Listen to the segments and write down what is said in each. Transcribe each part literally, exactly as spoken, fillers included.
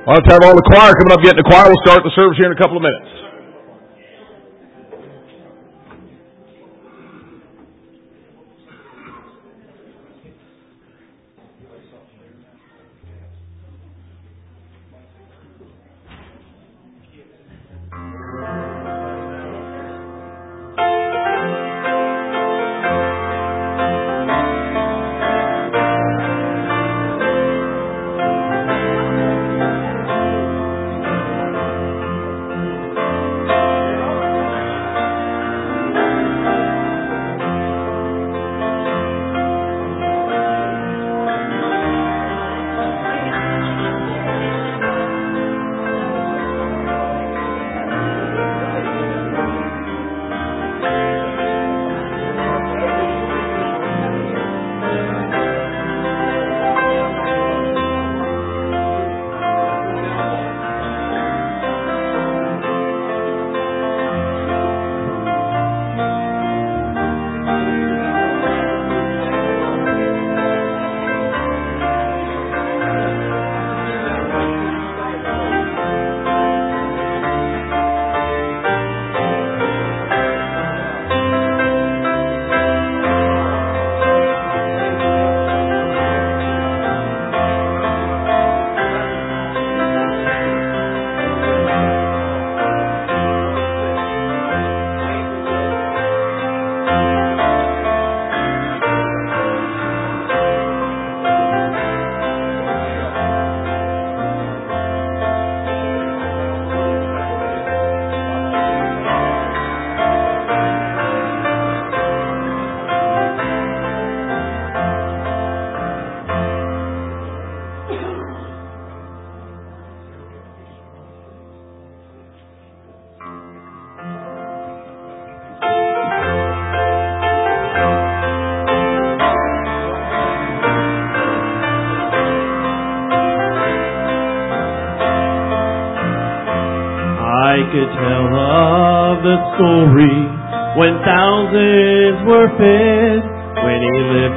Well, let's have all the choir coming up, getting the choir. We'll start the service here in a couple of minutes. could tell of the story when thousands were fed, when he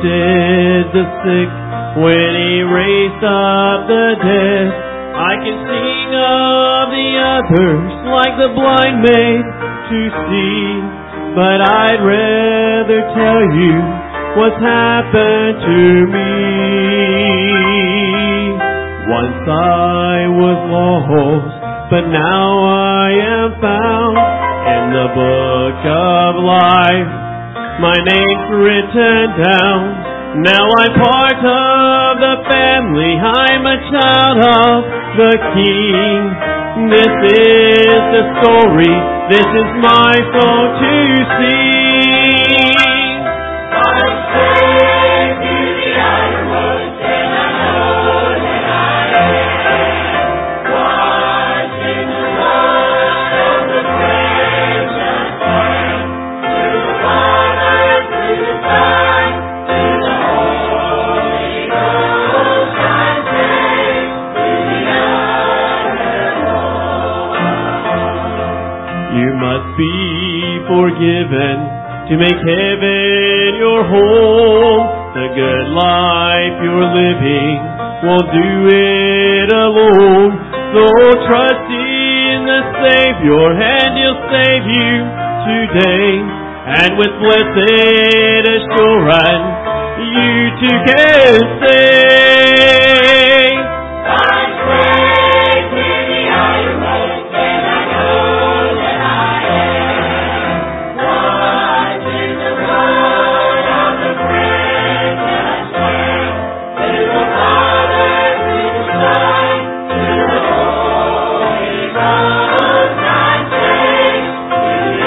lifted the sick, when he raised up the dead. I can sing of the others like the blind made to see, but I'd rather tell you what's happened to me. Once I was lost, but now I am found in the book of life. My name's written down. Now I'm part of the family. I'm a child of the King. This is the story. This is my song to sing. I'm saved to the uttermost, and I know that I am washed in the blood of the precious Lamb. Through the Father, through the Son, through the Holy Ghost, I'm saved to the uttermost. You must be forgiven to make heaven your home. The good life you're living won't do it alone. So trust in the Savior and He'll save you today. And with blessed assurance you too can say, I'm saved to the uttermost, and I know that I am washed in the blood of the precious Lamb. Through the Father, through the Son, through the Holy Ghost, I'm saved to the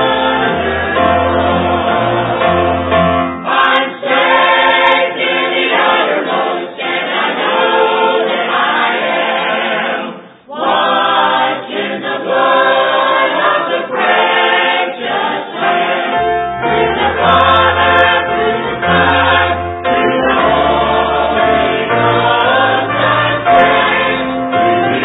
uttermost. I'm saved to the uttermost, and I know that I am washed in the blood of the precious Lamb. Through the Father, through the Son, through the Holy Ghost, I'm saved to the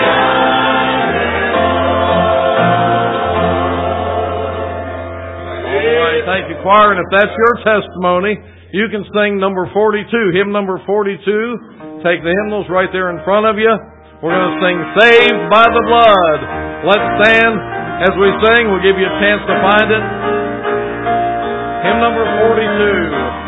All right, thank you, choir. And if that's your testimony, you can sing number forty-two, hymn number forty-two. Take the hymnals right there in front of you. We're going to sing Saved by the Blood. Let's stand as we sing. We'll give you a chance to find it. Hymn number forty-two.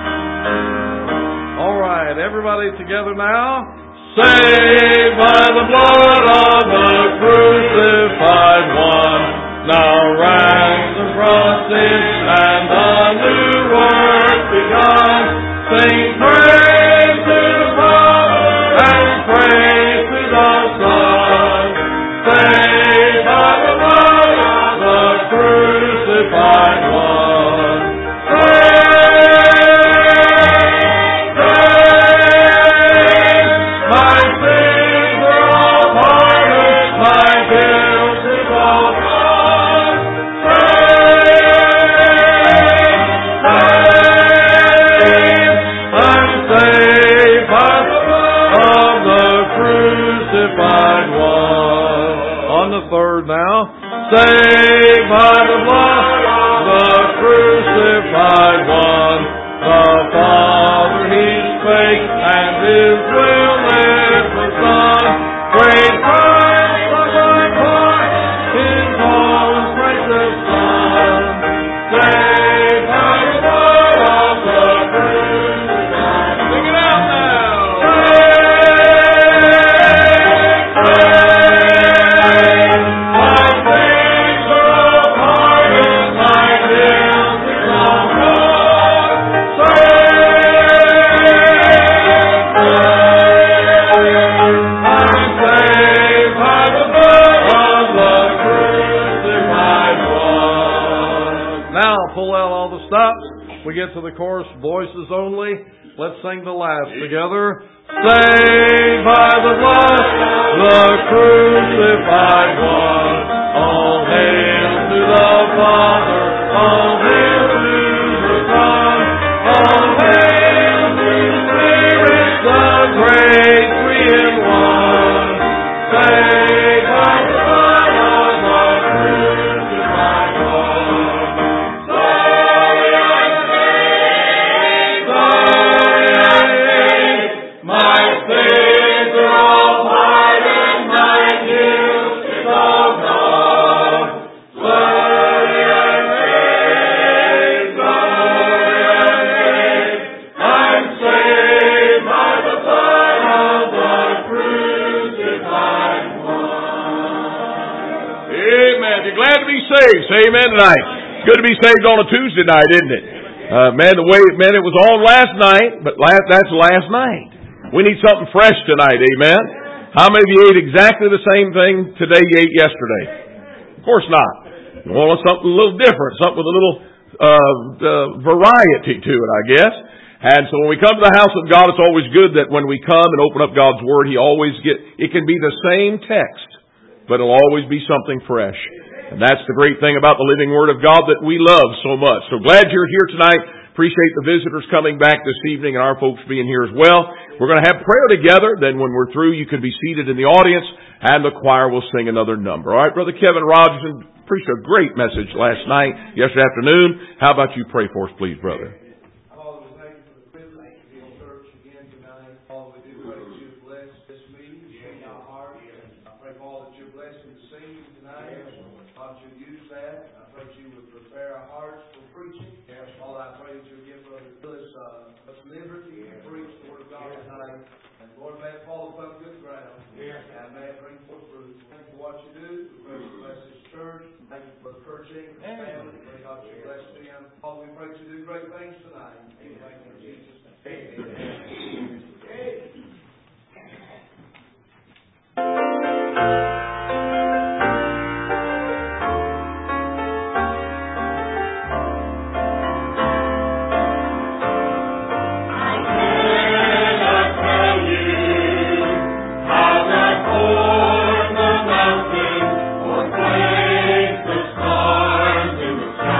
All right, everybody together now. Saved by the blood of the crucified one, now ransomed from sin and the new work begun. Sing praise to the Father and praise to the Son. Saved by the blood of the crucified one. Third now. Saved by the blood of the crucified one. The Father He spake, and His will it was done. Great Christ of my heart, His own precious Son. Saved by the blood of the crucified. Sing it out now. We get to the chorus, voices only. Let's sing the last together. Saved by the blood, the crucified one. All hail to the Father, all hail to the Son, all hail to the Spirit, the great three in one. Saved by the blood of the crucified one. Saved. Say amen tonight. Good to be saved on a Tuesday night, isn't it? Uh, man, the way, man, it was on last night, but last, that's last night. We need something fresh tonight, amen? How many of you ate exactly the same thing today you ate yesterday? Of course not. You want something a little different, something with a little uh, uh, variety to it, I guess. And so when we come to the house of God, it's always good that when we come and open up God's Word, He always get, it can be the same text, but it'll always be something fresh. And that's the great thing about the living Word of God that we love so much. So glad you're here tonight. Appreciate the visitors coming back this evening and our folks being here as well. We're going to have prayer together. Then when we're through, you can be seated in the audience and the choir will sing another number. All right, Brother Kevin Rogerson preached a great message last night, yesterday afternoon. How about you pray for us, please, brother?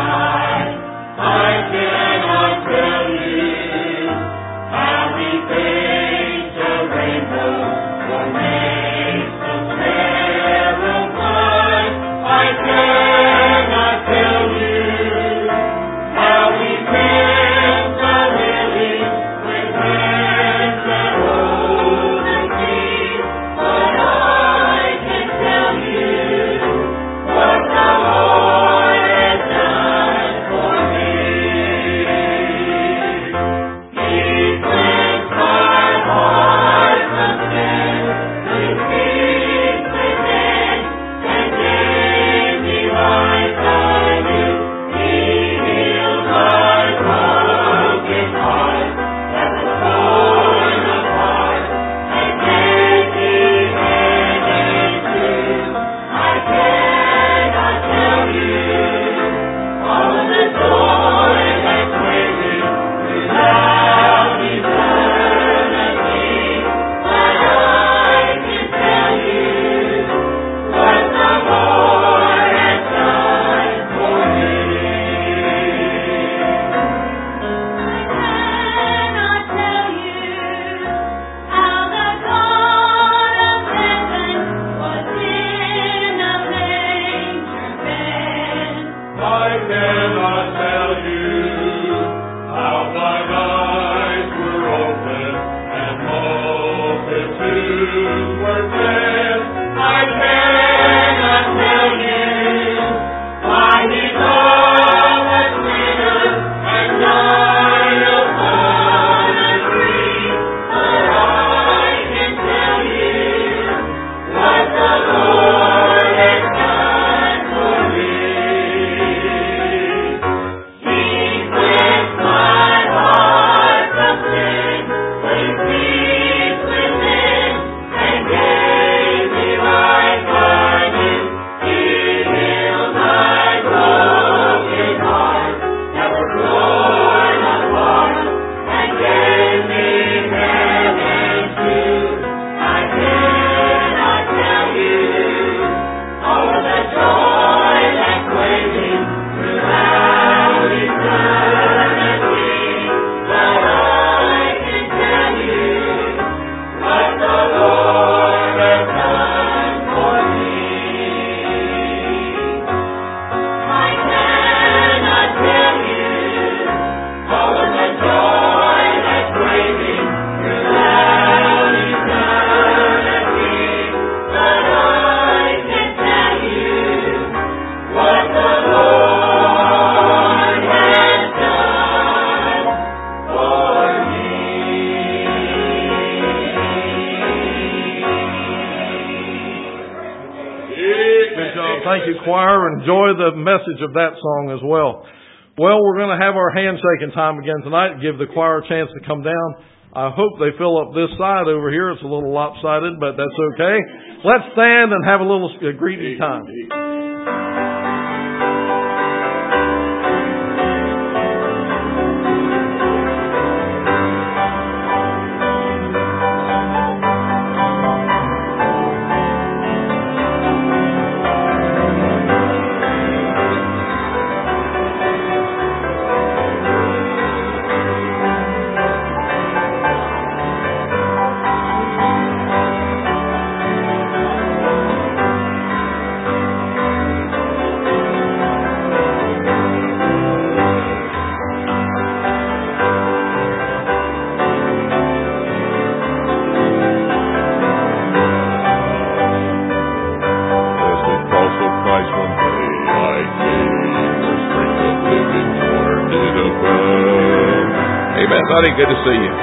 Happy Good job. Thank you, choir. Enjoy the message of that song as well. Well, we're going to have our handshaking time again tonight. Give the choir a chance to come down. I hope they fill up this side over here. It's a little lopsided, but that's okay. Let's stand and have a little greeting time. Good to see you.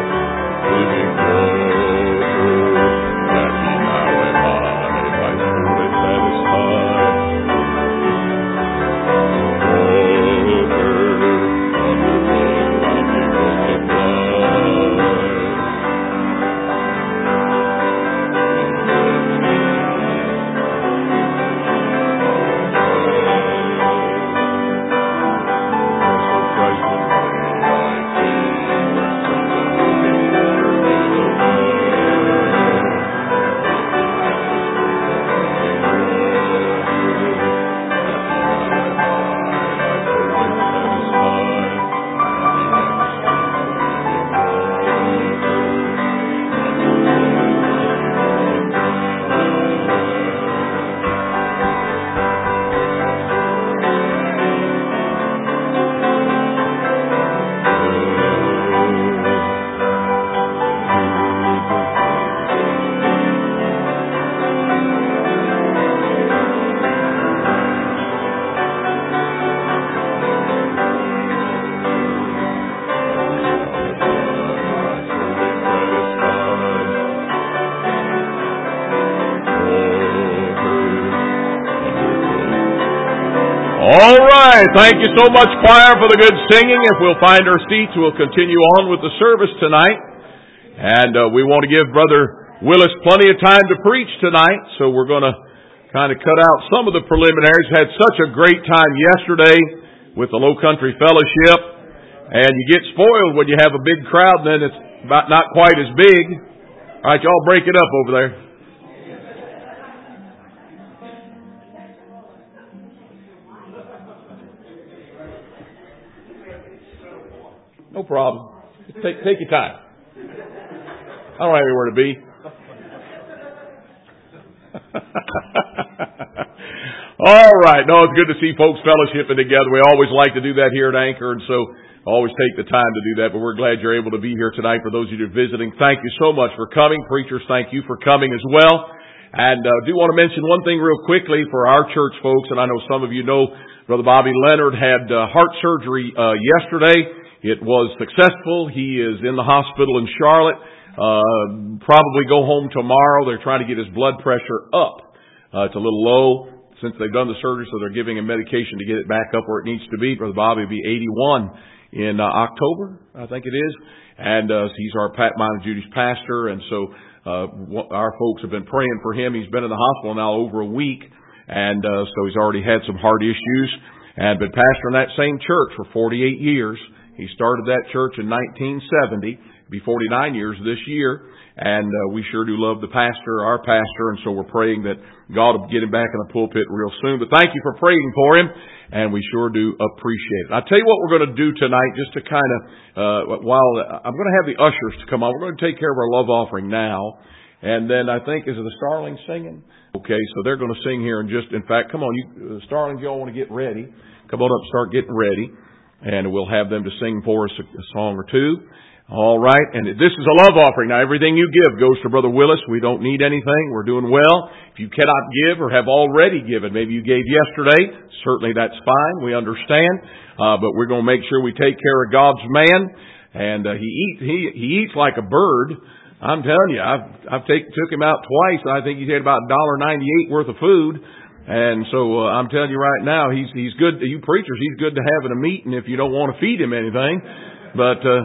All right. Thank you so much, choir, for the good singing. If we'll find our seats, we'll continue on with the service tonight. And uh, we want to give Brother Willis plenty of time to preach tonight, so we're going to kind of cut out some of the preliminaries. Had such a great time yesterday with the Low Country Fellowship. And you get spoiled when you have a big crowd, and then it's about not quite as big. All right, y'all break it up over there. No problem. Just take, take your time. I don't have anywhere to be. All right. No, it's good to see folks fellowshipping together. We always like to do that here at Anchor, and so always take the time to do that. But we're glad you're able to be here tonight. For those of you who are visiting, thank you so much for coming. Preachers, thank you for coming as well. And I uh, do want to mention one thing real quickly for our church folks, and I know some of you know Brother Bobby Leonard had uh, heart surgery uh, yesterday. It was successful. He is in the hospital in Charlotte. Uh, probably go home tomorrow. They're trying to get his blood pressure up. Uh, it's a little low since they've done the surgery, so they're giving him medication to get it back up where it needs to be. Brother Bobby will be eighty-one in uh, October, I think it is. And uh, he's our Pat, mine and Judy's pastor. And so uh, our folks have been praying for him. He's been in the hospital now over a week. And uh, so he's already had some heart issues. And been pastoring that same church for forty-eight years. He started that church in nineteen seventy. It'll be forty-nine years this year. And uh, we sure do love the pastor, our pastor, and so we're praying that God will get him back in the pulpit real soon. But thank you for praying for him, and we sure do appreciate it. I'll tell you what we're going to do tonight, just to kind of, uh, while I'm going to have the ushers to come on. We're going to take care of our love offering now. And then I think, is it the Starlings singing? Okay, so they're going to sing here in just, in fact, come on, you uh, Starlings, y'all want to get ready. Come on up and start getting ready. And we'll have them to sing for us a, a song or two. All right. And this is a love offering. Now, everything you give goes to Brother Willis. We don't need anything. We're doing well. If you cannot give or have already given, maybe you gave yesterday, certainly that's fine. We understand. Uh, but we're going to make sure we take care of God's man. And uh, he, eat, he, he eats like a bird. I'm telling you, I've, I've take, took him out twice. I think he's had about one dollar ninety-eight worth of food. And so uh, I'm telling you right now, he's he's good. You preachers, he's good to have in a meeting if you don't want to feed him anything. But uh,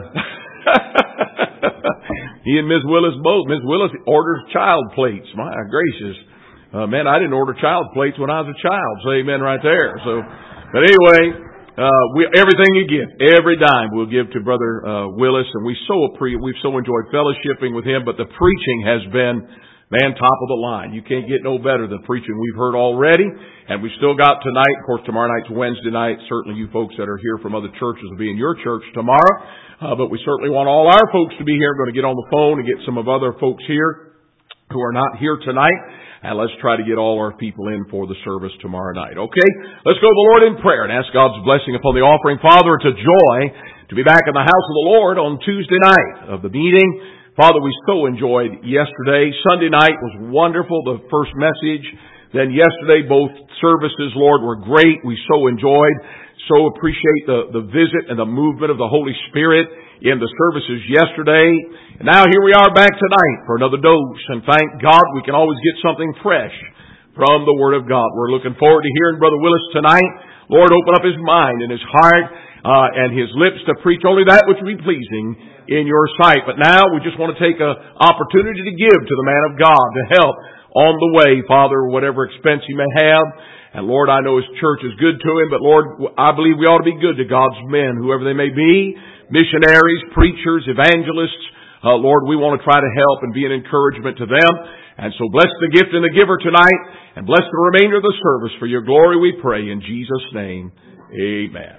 he and Miss Willis both. Miss Willis orders child plates. My gracious, uh, man, I didn't order child plates when I was a child. So amen, right there. So, but anyway. Uh, we, everything you give, every dime we'll give to Brother, uh, Willis, and we so appre- we've so enjoyed fellowshipping with him, but the preaching has been, man, top of the line. You can't get no better than preaching we've heard already, and we've still got tonight. Of course, tomorrow night's Wednesday night. Certainly you folks that are here from other churches will be in your church tomorrow, uh, but we certainly want all our folks to be here. I'm going to get on the phone and get some of other folks here who are not here tonight. And let's try to get all our people in for the service tomorrow night. Okay? Let's go to the Lord in prayer and ask God's blessing upon the offering. Father, it's a joy to be back in the house of the Lord on Tuesday night of the meeting. Father, we so enjoyed yesterday. Sunday night was wonderful, the first message. Then yesterday, both services, Lord, were great. We so enjoyed, so appreciate the, the visit and the movement of the Holy Spirit in the services yesterday. And now here we are back tonight for another dose. And thank God we can always get something fresh from the Word of God. We're looking forward to hearing Brother Willis tonight. Lord, open up his mind and his heart uh, and his lips to preach only that which will be pleasing in your sight. But now we just want to take an opportunity to give to the man of God to help on the way, Father, whatever expense he may have. And Lord, I know his church is good to him, but Lord, I believe we ought to be good to God's men, whoever they may be, missionaries, preachers, evangelists. Uh, Lord, we want to try to help and be an encouragement to them. And so bless the gift and the giver tonight, and bless the remainder of the service. For your glory we pray in Jesus' name. Amen.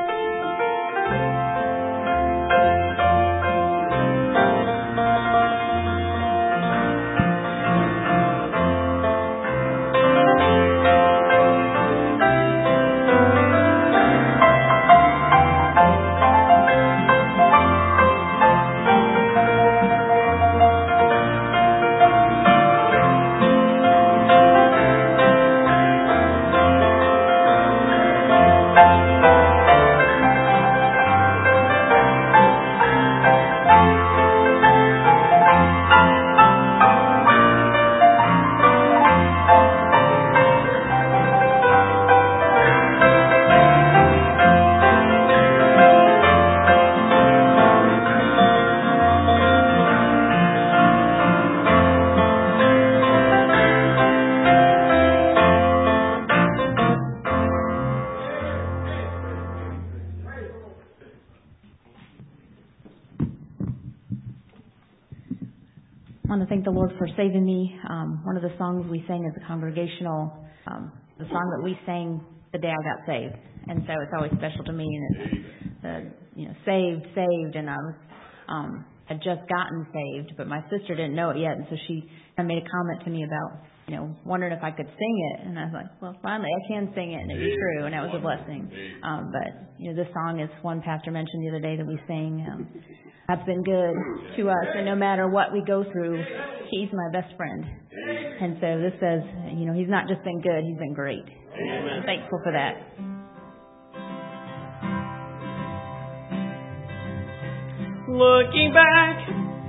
I want to thank the Lord for saving me. Um, one of the songs we sang as a congregational, um, the song that we sang the day I got saved, and so it's always special to me. And it's uh, you know, saved, saved, and I was um, had just gotten saved, but my sister didn't know it yet, and so she kind of made a comment to me about you know wondering if I could sing it, and I was like, well, finally I can sing it, and it was true, and that was a blessing. Um, but you know, this song is one pastor mentioned the other day that we sang. Um, God's been good to us, and no matter what we go through, He's my best friend. And so this says, you know, He's not just been good, He's been great. I'm thankful for that. Looking back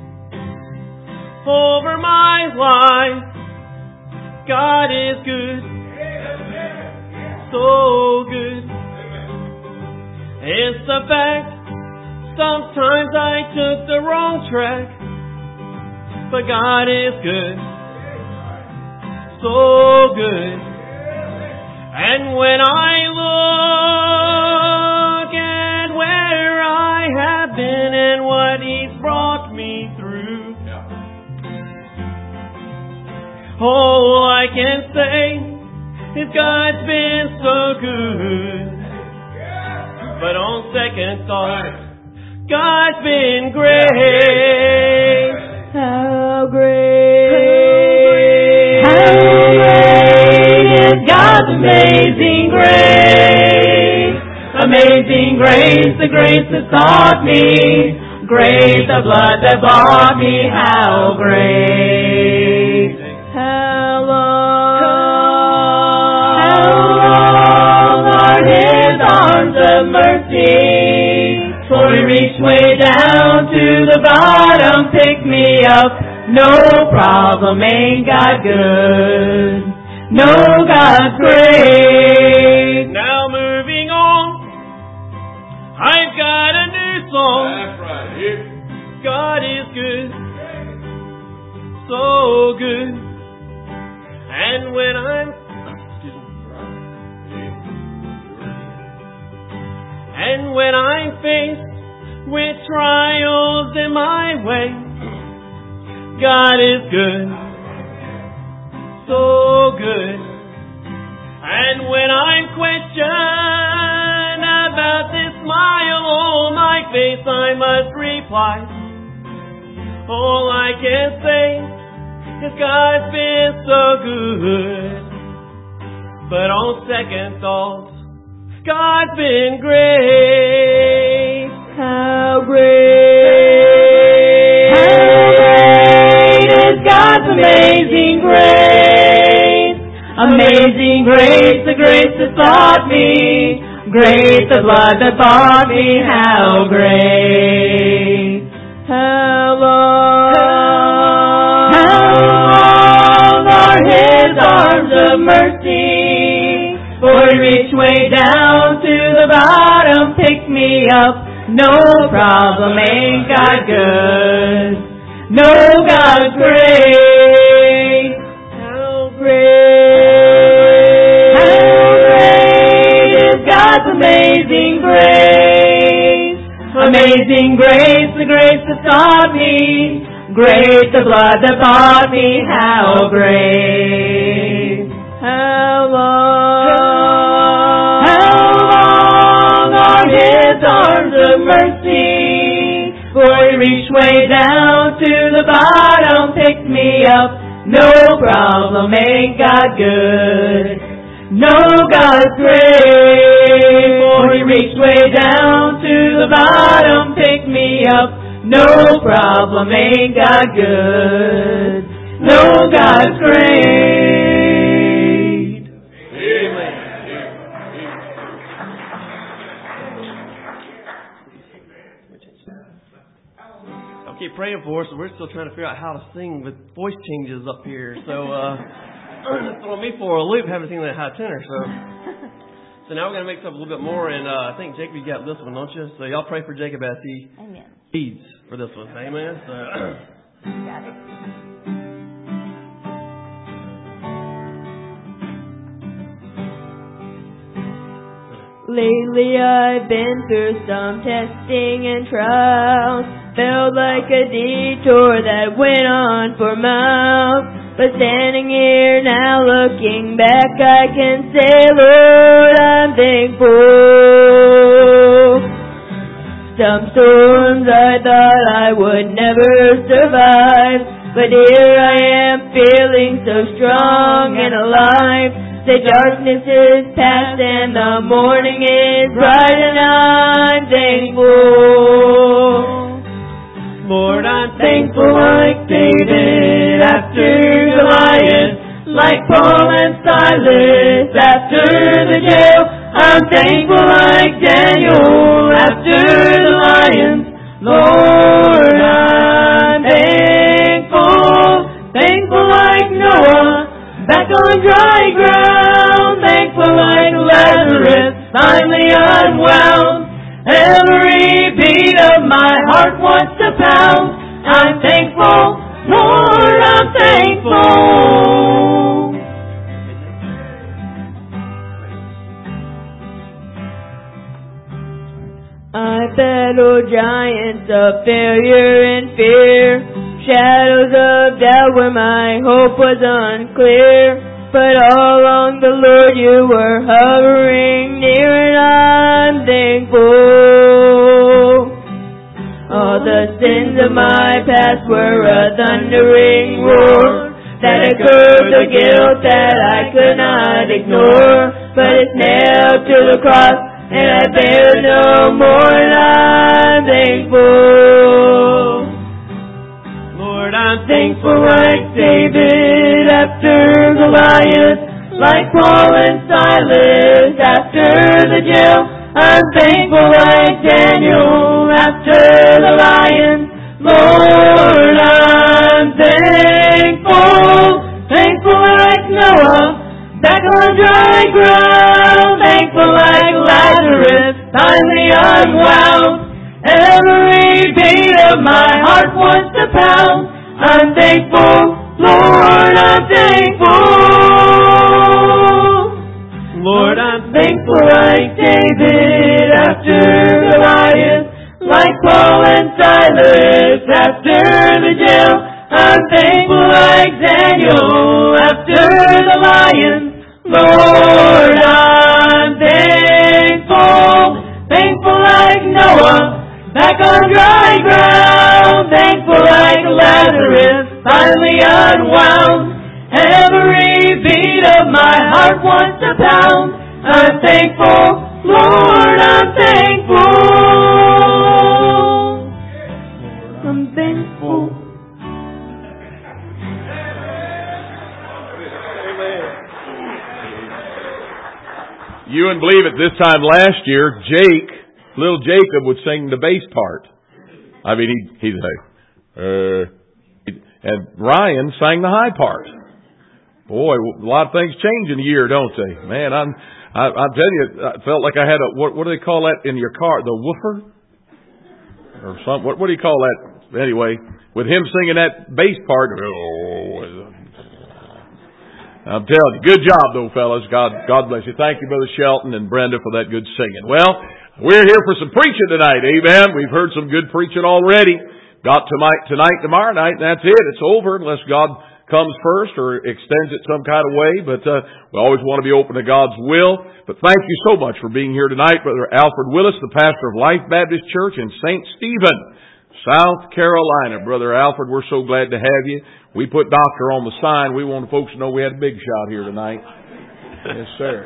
over my life, God is good, so good. It's a fact. Sometimes I took the wrong track, but God is good, so good. And when I look at where I have been and what He's brought me through, all I can say is God's been so good. But on second thought, God's been great. How great, how great is God's amazing grace. Amazing grace, the grace that sought me. Great, the blood that bought me. How great. how long, how long are His arms of mercy. For He reach way down to the bottom, pick me up. No problem, ain't God good? No, God's great. Now moving on, I've got a new song. That's right. Here. God is good, so good. And when I'm excuse me, and when I'm faced with trials in my way, God is good, so good. And when I'm questioned about this smile on my face, I must reply, all I can say is God's been so good. But on second thoughts, God's been great. How great, how great is God's amazing grace. Amazing grace, the grace that bought me. Great the blood that bought me. How great. How long, how long are His arms of mercy? For He reached way down to the bottom, pick me up. No problem, ain't God good? No, God's great. How great, how great is God's amazing grace. Amazing grace, the grace that taught me. Great the blood that bought me. How great. How long, how long are His arms of mercy? For He reached way down to the bottom, picked me up. No problem, ain't God good? No, God's great. For He reached way down to the bottom, picked me up. No problem, ain't God good? No, God's great. Keep praying for us. We're still trying to figure out how to sing with voice changes up here. So, uh, throwing me for a loop, having seen that high tenor. So, so now we're going to mix up a little bit more. And uh, I think Jacob, you got this one, don't you? So y'all pray for Jacob as he Amen. leads for this one. Amen. So, Got it. Lately I've been through some testing and trials. Felt like a detour that went on for miles. But standing here now looking back, I can say, Lord, I'm thankful. Some storms I thought I would never survive, but here I am feeling so strong and alive. The darkness is past and the morning is bright, and I'm thankful. Lord, I'm thankful like David after Goliath, like Paul and Silas after the jail. I'm thankful like Daniel after the lions. Lord, I'm thankful. Thankful like Noah, back on dry ground. Thankful like Lazarus, finally unwound. Every beat of my heart wants to pound. I'm thankful, Lord, I'm thankful. I battled giants of failure and fear, shadows of doubt where my hope was unclear. But all along the Lord you were hovering near, and I'm thankful. All the sins of my past were a thundering roar that echoed the guilt that I could not ignore. But it's nailed to the cross and I bear no more, and I'm thankful. Lord, I'm thankful like David after Goliath, like Paul and Silas after the jail. I'm thankful like Daniel after the lion. Lord, I'm thankful. Thankful like Noah back on dry ground. Thankful like Lazarus finally unwound. Every beat of my heart wants to pound. I'm thankful, Lord, I'm thankful. Lord, I'm thankful like David after the lion, like Paul and Silas after the jail. I'm thankful like Daniel after the lion. Lord, I'm thankful. Thankful like Noah back on dry ground. Thankful like Lazarus finally unwound. Every beat of my heart wants to pound. I'm thankful, Lord, I'm thankful. I'm thankful. You wouldn't believe it, this time last year, Jake, little Jacob would sing the bass part. I mean, he'd, he'd say, uh, and Ryan sang the high part. Boy, a lot of things change in a year, don't they? Man, I'm, I, I'm telling you, I felt like I had a, what, what do they call that in your car? The woofer? Or something, what, what do you call that? Anyway, with him singing that bass part, oh, I'm telling you, good job though, fellas. God, God bless you. Thank you, Brother Shelton and Brenda, for that good singing. Well, we're here for some preaching tonight, amen. We've heard some good preaching already. Got tonight, tonight, tomorrow night, and that's it. It's over unless God comes first or extends it some kind of way. But uh, we always want to be open to God's will. But thank you so much for being here tonight, Brother Alfred Willis, the pastor of Life Baptist Church in Saint Stephen, South Carolina. Brother Alfred, we're so glad to have you. We put doctor on the sign. We want folks to know we had a big shot here tonight. Yes, sir.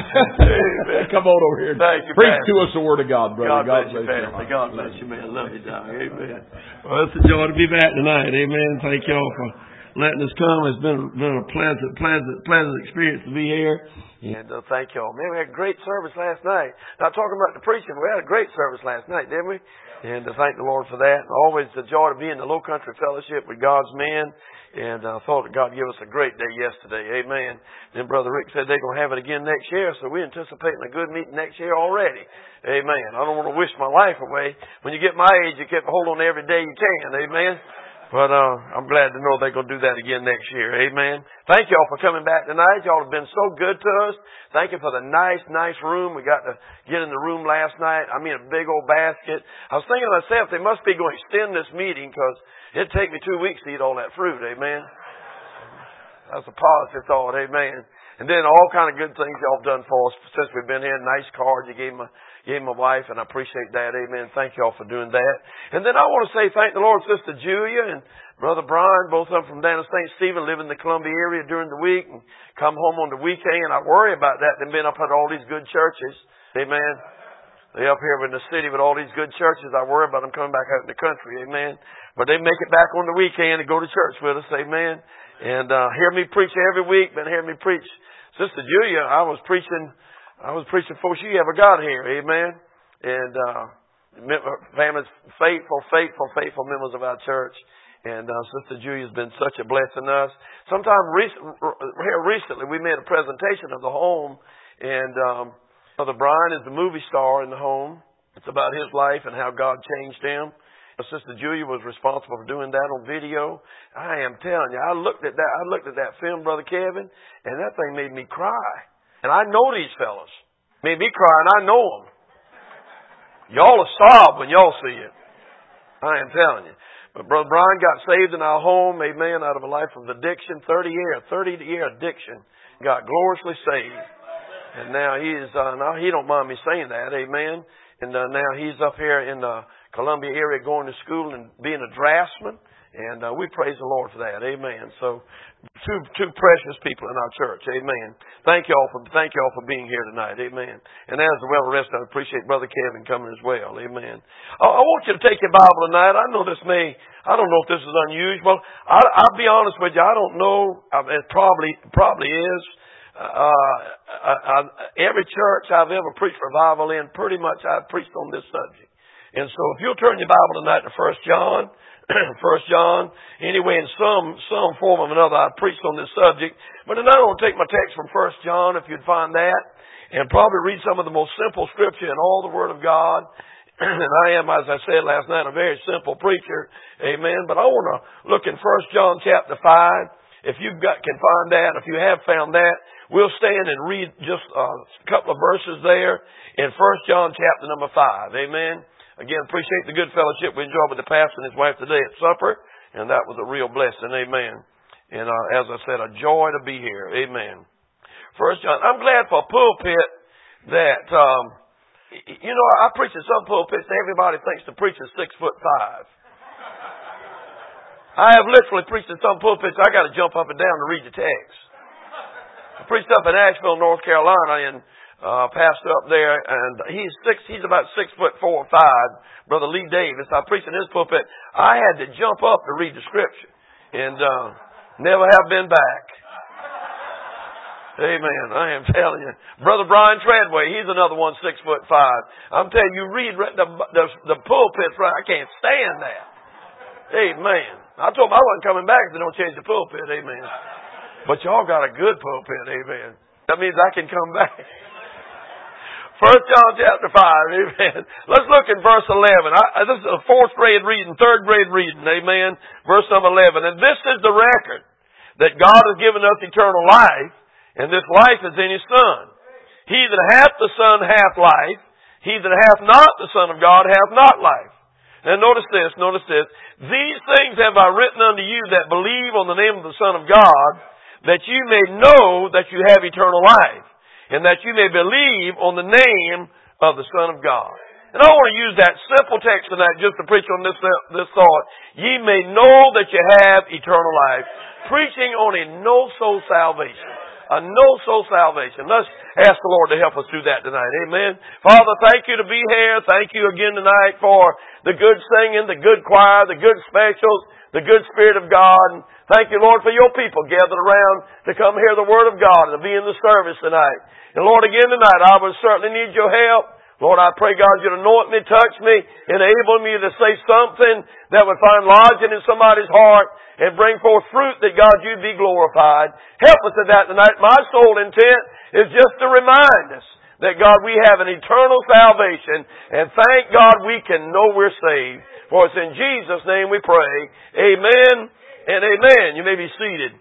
Come on over here. Thank you, Preach Pastor. to us the Word of God, brother. God, God bless, bless you, you. God bless you, man. Love you, Doc. Amen. Well, it's a joy to be back tonight. Amen. Thank y'all for letting us come. It's been, been a pleasant, pleasant, pleasant experience to be here. And uh, thank y'all. Man, we had a great service last night. Not talking about the preaching, we had a great service last night, didn't we? And uh, thank the Lord for that. Always a joy to be in the Low Country Fellowship with God's men. And I uh, thought that God gave us a great day yesterday. Amen. Then Brother Rick said they're going to have it again next year, so we're anticipating a good meeting next year already. Amen. I don't want to wish my life away. When you get my age, you get to hold on every day you can. Amen. But uh, I'm glad to know they're going to do that again next year. Amen. Thank y'all for coming back tonight. Y'all have been so good to us. Thank you for the nice, nice room. We got to get in the room last night. I mean, a big old basket. I was thinking to myself, they must be going to extend this meeting because it'd take me two weeks to eat all that fruit. Amen. That's a positive thought. Amen. And then all kind of good things y'all have done for us since we've been here. Nice cards you gave my gave my wife, and I appreciate that. Amen. Thank y'all for doing that. And then I want to say thank the Lord, Sister Julia and Brother Brian, both of them from down in Saint Stephen, live in the Columbia area during the week and come home on the weekend. I worry about that. They've been up at all these good churches. Amen. They up here in the city with all these good churches. I worry about them coming back out in the country. Amen. But they make it back on the weekend and go to church with us. Amen. And uh, hear me preach every week. Been hearing me preach. Sister Julia, I was preaching, I was preaching before she ever got here. Amen. And uh, family's faithful, faithful, faithful members of our church. And uh, Sister Julia's been such a blessing to us. Sometime rec- here recently, we made a presentation of the home. And um, Brother Brian is the movie star in the home. It's about his life and how God changed him. Sister Julia was responsible for doing that on video. I am telling you, I looked at that. I looked at that film, Brother Kevin, and that thing made me cry. And I know these fellas. Made me cry, and I know them. Y'all will sob when y'all see it. I am telling you. But Brother Brian got saved in our home, amen, out of a life of addiction, thirty year, thirty year addiction. Got gloriously saved. And now he is, uh, now he don't mind me saying that, amen. And uh, now he's up here in the Columbia area going to school and being a draftsman. And uh, we praise the Lord for that, amen. So two two precious people in our church, amen. Thank y'all for thank y'all for being here tonight, amen. And as well the rest, I appreciate Brother Kevin coming as well, amen. I, I want you to take your Bible tonight. I know this may, I don't know if this is unusual. I, I'll be honest with you, I don't know. It probably probably is. Uh, I, I uh, every church I've ever preached revival in, pretty much I've preached on this subject. And so if you'll turn your Bible tonight to First John, First John, anyway, in some some form or another, I've preached on this subject. But tonight I want to take my text from First John, if you'd find that, and probably read some of the most simple scripture in all the Word of God. And I am, as I said last night, a very simple preacher. Amen. But I want to look in First John chapter five. If you've got, can find that, if you have found that, we'll stand and read just a couple of verses there in First John chapter number five. Amen. Again, appreciate the good fellowship we enjoyed with the pastor and his wife today at supper. And that was a real blessing. Amen. And uh, as I said, a joy to be here. Amen. First John, I'm glad for a pulpit that, um, you know, I preach in some pulpits that everybody thinks the preacher's six foot five. I have literally preached in some pulpits, I got to jump up and down to read the text. I preached up in Asheville, North Carolina, and uh, pastor up there, and he's six, he's about six foot four or five, Brother Lee Davis. I preached in his pulpit. I had to jump up to read the scripture, and uh, never have been back. Amen. I am telling you. Brother Brian Treadway, he's another one, six foot five. I'm telling you, you read the, the, the pulpits, right? I can't stand that. Amen. I told him I wasn't coming back if they don't change the pulpit. Amen. But y'all got a good pulpit. Amen. That means I can come back. First John chapter five. Amen. Let's look at verse eleven. I, this is a fourth grade reading, third grade reading. Amen. Verse number eleven. And this is the record, that God has given us eternal life, and this life is in His Son. He that hath the Son hath life. He that hath not the Son of God hath not life. Now notice this, notice this. These things have I written unto you that believe on the name of the Son of God, that you may know that you have eternal life, and that you may believe on the name of the Son of God. And I want to use that simple text tonight just to preach on this, this thought. Ye may know that you have eternal life. Preaching on a no-soul salvation. A no-soul salvation. Let's ask the Lord to help us do that tonight. Amen. Father, thank you to be here. Thank you again tonight for the good singing, the good choir, the good specials, the good Spirit of God. And thank you, Lord, for your people gathered around to come hear the Word of God and to be in the service tonight. And Lord, again tonight, I would certainly need your help. Lord, I pray, God, you'd anoint me, touch me, enable me to say something that would find lodging in somebody's heart and bring forth fruit that, God, you'd be glorified. Help us in that tonight. My sole intent is just to remind us that, God, we have an eternal salvation, and thank God we can know we're saved. For it's in Jesus' name we pray. Amen and amen. You may be seated.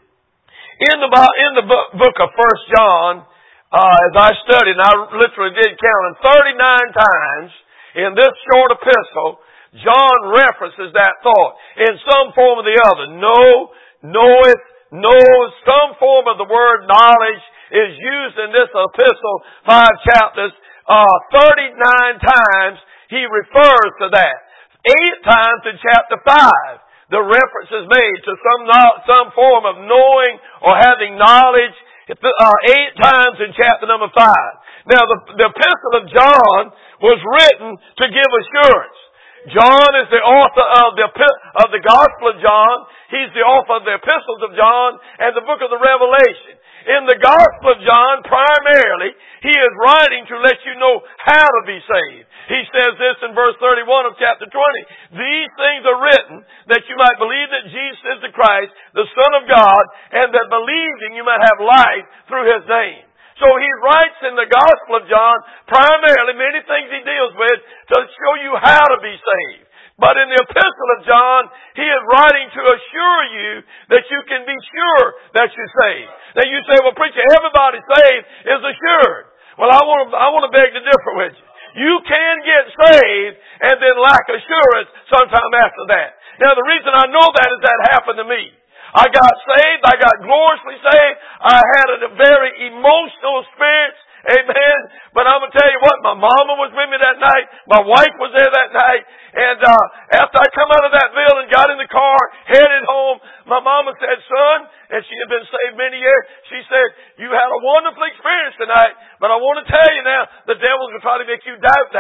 In the, in the book of First John, Uh, as I studied, and I literally did count, and thirty-nine times in this short epistle, John references that thought in some form or the other. Know, knoweth, knows, some form of the word knowledge is used in this epistle, five chapters. Uh, thirty-nine times he refers to that. Eight times in chapter five, the reference is made to some, some form of knowing or having knowledge. Uh, eight times in chapter number five. Now, the, the epistle of John was written to give assurance. John is the author of the of the Gospel of John. He's the author of the epistles of John and the book of the Revelation. In the Gospel of John, primarily, he is writing to let you know how to be saved. He says this in verse thirty-one of chapter twenty. These things are written that you might believe that Jesus is the Christ, the Son of God, and that believing you might have life through His name. So he writes in the Gospel of John, primarily many things he deals with to show you how to be saved. But in the Epistle of John, he is writing to assure you that you can be sure that you're saved. Now you say, well, preacher, everybody saved is assured. Well, I want to, I want to beg to differ with you. You can get saved and then lack assurance sometime after that. Now the reason I know that is that happened to me. I got saved. I got gloriously saved. I had a very emotional experience. Amen. But I'm going to tell you what, my mama was with me that night. My wife was there that night. And uh after I come out of that building, got in the car, headed home, my mama said, son, and she had been saved many years, she said, you had a wonderful experience tonight, but I want to tell you now, the devil's going to try to make you doubt that.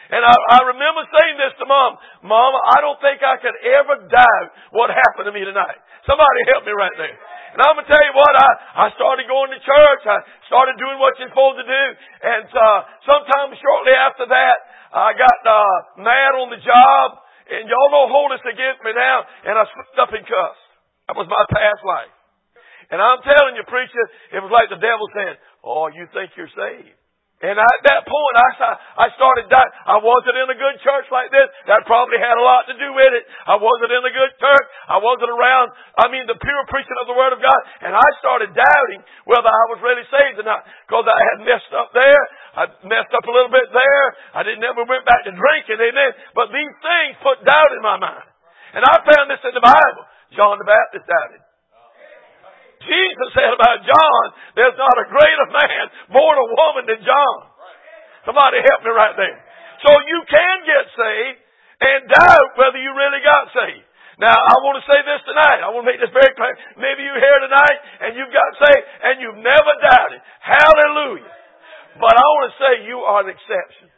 And I, I remember saying this to Mom. Mama, I don't think I could ever doubt what happened to me tonight. Somebody help me right there. And I'm going to tell you what, I, I started going to church. I started doing what you're supposed to do. And uh, sometime shortly after that, I got uh, mad on the job. And y'all don't hold this against me now. And I slipped up and cussed. That was my past life. And I'm telling you, preacher, it was like the devil saying, oh, you think you're saved. And at that point, I, I started dying. I wasn't in a good church like this. That probably had a lot to do with it. I wasn't in a good church. I wasn't around, I mean, the pure preaching of the Word of God. And I started doubting whether I was really saved or not. Because I had messed up there. I messed up a little bit there. I didn't never went back to drinking. Amen. But these things put doubt in my mind. And I found this in the Bible. John the Baptist doubted. Jesus said about John, there's not a greater man born of woman than John. Somebody help me right there. So you can get saved and doubt whether you really got saved. Now, I want to say this tonight. I want to make this very clear. Maybe you're here tonight and you've got saved and you've never doubted. Hallelujah. But I want to say you are an exception.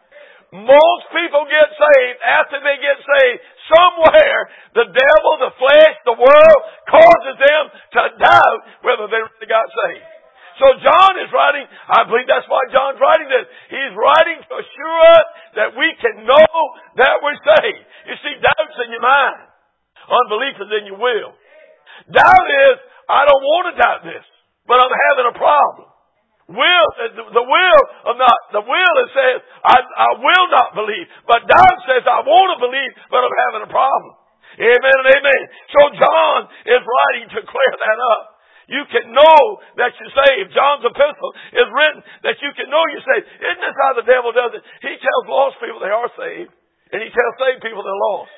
Most people get saved after they get saved. Somewhere, the devil, the flesh, the world causes them to doubt whether they really got saved. So John is writing, I believe that's why John's writing this. He's writing to assure us that we can know that we're saved. You see, doubt's in your mind. Unbelief is in your will. Doubt is, I don't want to doubt this, but I'm having a problem. Will, the will of not, the will that says, I, I will not believe. But doubt says, I want to believe, but I'm having a problem. Amen and amen. So John is writing to clear that up. You can know that you're saved. John's epistle is written that you can know you're saved. Isn't this how the devil does it? He tells lost people they are saved, and he tells saved people they're lost.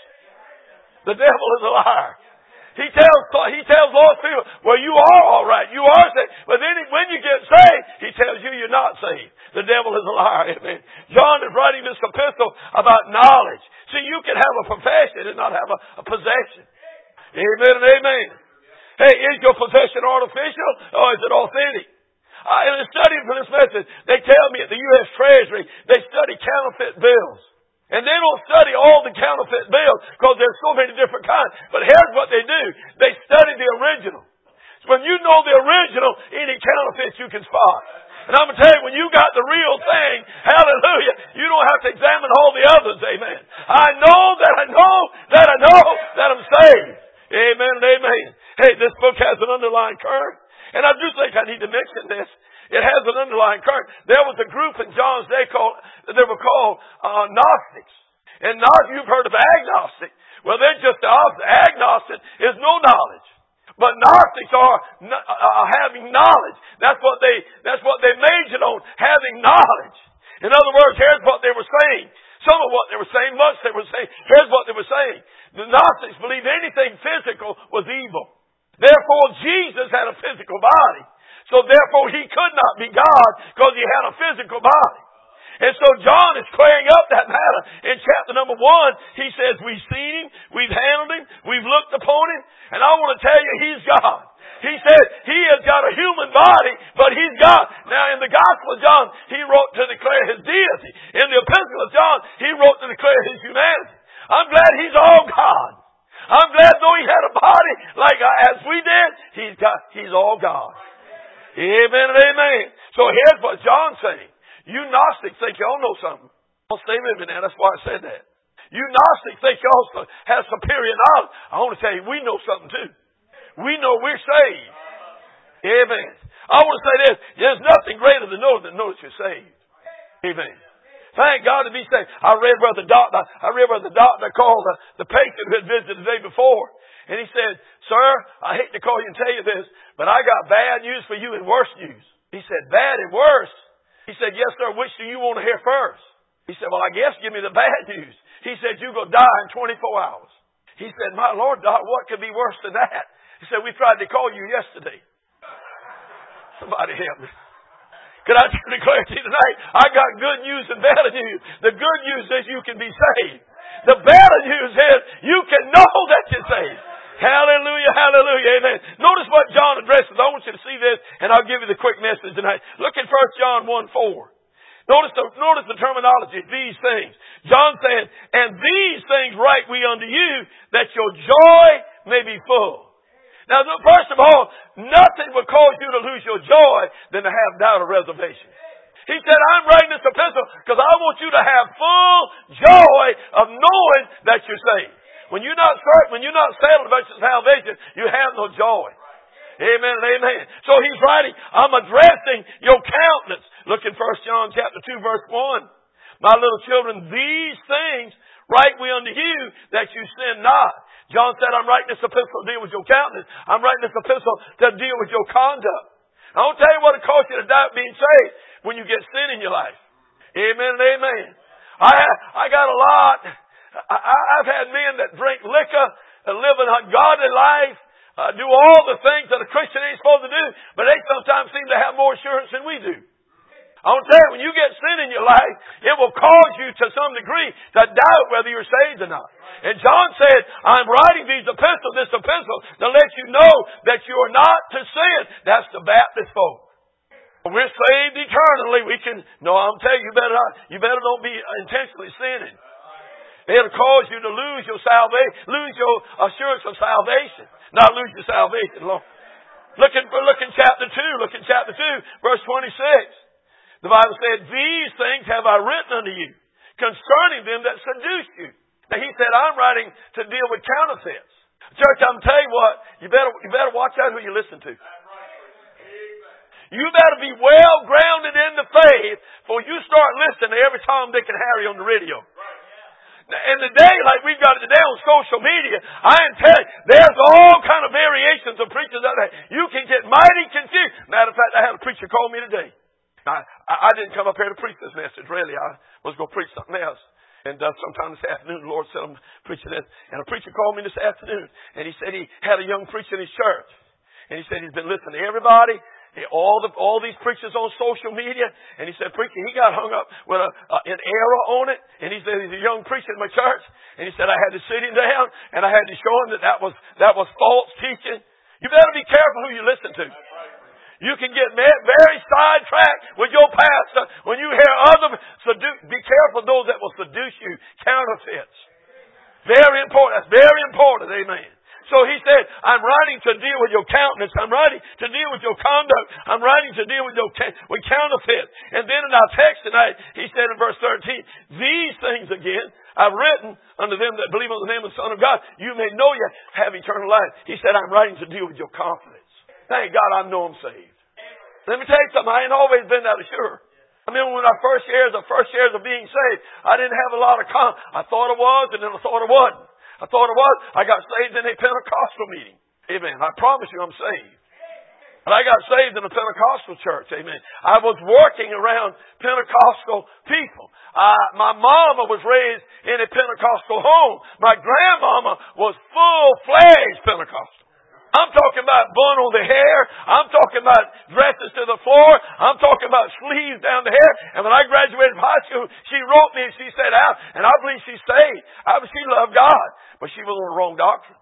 The devil is a liar. He tells, he tells lost people, well, you are all right. You are saved. But then when you get saved, he tells you you're not saved. The devil is a liar. Amen. John is writing this epistle about knowledge. See, you can have a profession and not have a, a possession. Amen and amen. Hey, is your possession artificial or is it authentic? Uh, in studying for this message, they tell me at the U S Treasury, they study counterfeit bills. And they don't study all the counterfeit bills because there's so many different kinds. But here's what they do. They study the original. So when you know the original, any counterfeits you can spot. And I'm going to tell you, when you got the real thing, hallelujah, you don't have to examine all the others, amen. I know that I know that I know that I'm saved. Amen and amen. Hey, this book has an underlying current. And I do think I need to mention this. It has an underlying current. There was a group in John's day called, they were called uh, Gnostics. And Gnostic, you've heard of agnostic. Well, they're just the opposite. Agnostic is no knowledge. But Gnostics are uh, having knowledge. That's what they, that's what they majored on, having knowledge. In other words, here's what they were saying. Some of what they were saying, much they were saying. Here's what they were saying. The Gnostics believed anything physical was evil. Therefore, Jesus had a physical body. So therefore he could not be God because he had a physical body. And so John is clearing up that matter. In chapter number one, he says we've seen him, we've handled him, we've looked upon him, and I want to tell you he's God. He said he has got a human body, but he's God. Now in the Gospel of John, he wrote to declare his deity. In the Epistle of John, he wrote to declare his humanity. I'm glad he's all God. I'm glad though he had a body like as we did, he's got, he's all God. Amen and amen. So here's what John's saying. You Gnostics think y'all know something. Don't stay with me now. That's why I said that. You Gnostics think y'all have superior knowledge. I want to tell you, we know something too. We know we're saved. Amen. I want to say this. There's nothing greater than know that knows you're saved. Amen. Thank God to be saved. I read where the doctor, I read where the doctor called the, the patient who had visited the day before. And he said, sir, I hate to call you and tell you this, but I got bad news for you and worse news. He said, bad and worse. He said, yes, sir, which do you want to hear first? He said, well, I guess give me the bad news. He said, you're going to die in twenty-four hours. He said, my Lord, Doc, what could be worse than that? He said, we tried to call you yesterday. Somebody help me. Could I declare to you tonight, I got good news and bad news. The good news is you can be saved. The bad news is you can know that you're saved. Hallelujah, hallelujah, amen. Notice what John addresses. I want you to see this, and I'll give you the quick message tonight. Look at First John one four. Notice the, notice the terminology, these things. John said, and these things write we unto you, that your joy may be full. Now, first of all, nothing would cause you to lose your joy than to have doubt or reservation. He said, I'm writing this epistle because I want you to have full joy of knowing that you're saved. When you're not certain, when you're not settled about your salvation, you have no joy. Amen and amen. So he's writing, I'm addressing your countenance. Look in First John chapter two, verse one. My little children, these things write we unto you, that you sin not. John said, I'm writing this epistle to deal with your countenance. I'm writing this epistle to deal with your conduct. I won't tell you what it costs you to doubt being saved when you get sin in your life. Amen and amen. I I got a lot. I, I've had men that drink liquor and live an ungodly life. Uh, do all the things that a Christian ain't supposed to do, but they sometimes seem to have more assurance than we do. I want to tell you, when you get sin in your life, it will cause you to some degree to doubt whether you're saved or not. And John said, I'm writing these epistles, this epistle, to let you know that you are not to sin. That's the Baptist folk. When we're saved eternally, we can, no, I'm telling you, you better not, you better don't be intentionally sinning. It'll cause you to lose your salvation, lose your assurance of salvation. Not lose your salvation, Lord. Look in, look in chapter two, look in chapter two, verse twenty-six. The Bible said, these things have I written unto you, concerning them that seduce you. Now he said, I'm writing to deal with counterfeits. Church, I'm telling you what, you better, you better watch out who you listen to. You better be well grounded in the faith before you start listening to every Tom, Dick, and Harry on the radio. In the day like we've got it today on social media, I am telling you, there's all kind of variations of preachers out there. You can get mighty confused. Matter of fact, I had a preacher call me today. I, I didn't come up here to preach this message, really. I was going to preach something else. And uh, sometime this afternoon, the Lord said I'm preaching this. And a preacher called me this afternoon. And he said he had a young preacher in his church. And he said he's been listening to everybody. All the all these preachers on social media, and he said, preacher, he got hung up with a, a, an error on it, and he said he's a young preacher in my church, and he said I had to sit him down, and I had to show him that that was that was false teaching. You better be careful who you listen to. You can get very sidetracked with your pastor when you hear other seduce. Be careful of those that will seduce you, counterfeits. Very important. That's very important. Amen. So he said, I'm writing to deal with your countenance. I'm writing to deal with your conduct. I'm writing to deal with your with counterfeit. And then in our text tonight, he said in verse thirteen, these things again I've written unto them that believe on the name of the Son of God. You may know you have eternal life. He said, I'm writing to deal with your confidence. Thank God I know I'm saved. Let me tell you something. I ain't always been that assured. I mean, when our first years, the first years of being saved, I didn't have a lot of confidence. I thought it was, and then I thought it wasn't. I thought it was. I got saved in a Pentecostal meeting. Amen. I promise you I'm saved. But I got saved in a Pentecostal church. Amen. I was working around Pentecostal people. Uh, my mama was raised in a Pentecostal home. My grandmama was full-fledged Pentecostal. I'm talking about bun on the hair. I'm talking about dresses to the floor. I'm talking about sleeves down the hair. And when I graduated from high school, she wrote me and she said, Al, and I believe she saved. I believe she loved God, but she was on the wrong doctrine.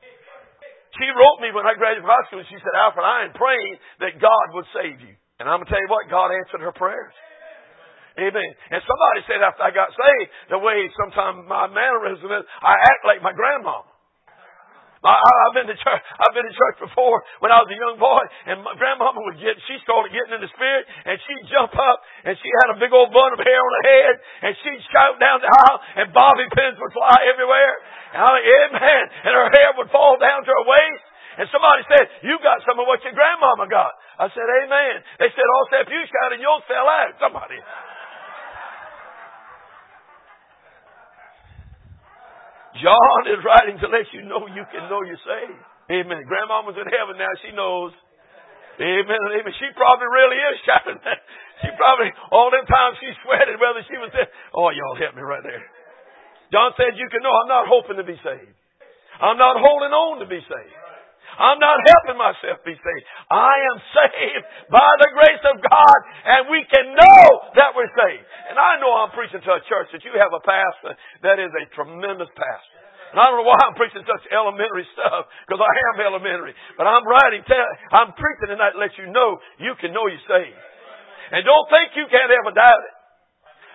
She wrote me when I graduated from high school and she said, Alfred, I am praying that God would save you. And I'm going to tell you what, God answered her prayers. Amen. And somebody said after I got saved, the way sometimes my mannerism is, I act like my grandma. I, I've been to church. I've been to church before when I was a young boy, and my grandmama would get. She started getting in the spirit, and she'd jump up, and she had a big old bun of hair on her head, and she'd shout down the aisle, and bobby pins would fly everywhere. And I, amen. And her hair would fall down to her waist. And somebody said, "You got some of what your grandmama got." I said, "Amen." They said, "Oh, except you shouted, yours fell out." Somebody. John is writing to let you know you can know you're saved. Amen. Grandmama's in heaven now. She knows. Amen. Amen. She probably really is shouting that. She probably, all them times she sweated whether she was there. Oh, y'all help me right there. John said you can know I'm not hoping to be saved. I'm not holding on to be saved. I'm not helping myself be saved. I am saved by the grace of God, and we can know that we're saved. And I know I'm preaching to a church that you have a pastor that is a tremendous pastor. And I don't know why I'm preaching such elementary stuff, because I am elementary. But I'm writing, I'm preaching tonight to let you know you can know you're saved. And don't think you can't ever doubt it.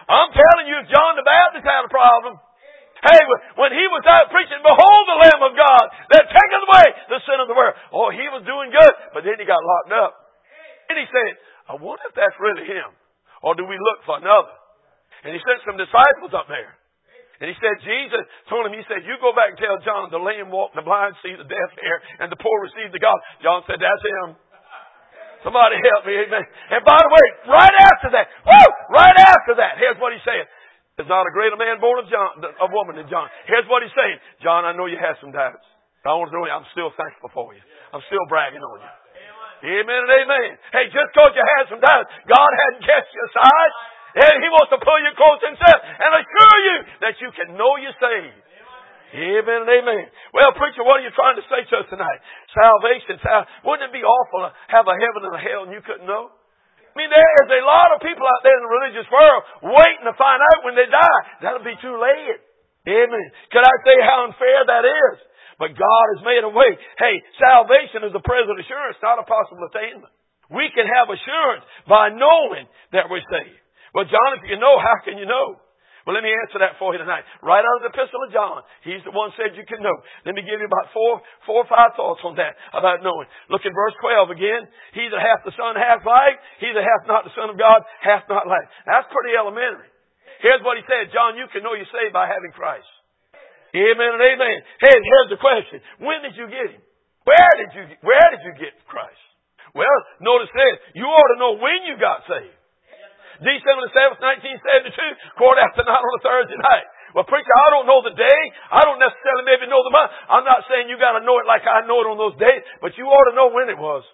I'm telling you, if John the Baptist had a problem, hey, when he was out preaching, behold the Lamb of God that taketh away the sin of the world. Oh, he was doing good, but then he got locked up. And he said, I wonder if that's really him. Or do we look for another? And he sent some disciples up there. And he said, Jesus told him, he said, you go back and tell John, the lame walk, the blind see, the deaf hear, and the poor receive the gospel. John said, that's him. Somebody help me, amen. And by the way, right after that, woo, right after that, here's what he said. There's not a greater man born of John, a woman than John. Here's what he's saying. John, I know you have some doubts. I want to know you, I'm still thankful for you. I'm still bragging on you. Amen and amen. Hey, just because you had some doubts, God hadn't cast you aside. And He wants to pull you close to Himself and assure you that you can know you're saved. Amen and amen. Well, preacher, what are you trying to say to us tonight? Salvation. Sal- Wouldn't it be awful to have a heaven and a hell and you couldn't know? I mean, there is a lot of people out there in the religious world waiting to find out when they die. That'll be too late. Amen. Could I say how unfair that is? But God has made a way. Hey, salvation is a present assurance, not a possible attainment. We can have assurance by knowing that we're saved. Well, John, if you know, how can you know? Well, let me answer that for you tonight. Right out of the Epistle of John. He's the one who said you can know. Let me give you about four, four or five thoughts on that, about knowing. Look in verse twelve again. He that hath the Son hath life. He that hath not the Son of God hath not life. That's pretty elementary. Here's what he said. John, you can know you're saved by having Christ. Amen and amen. Hey, here's the question. When did you get Him? Where did you, where did you get Christ? Well, notice this. You ought to know when you got saved. December the seventh, nineteen seventy-two, quarter after nine on a Thursday night. Well, preacher, I don't know the day. I don't necessarily maybe know the month. I'm not saying you got to know it like I know it on those days, but you ought to know when it was.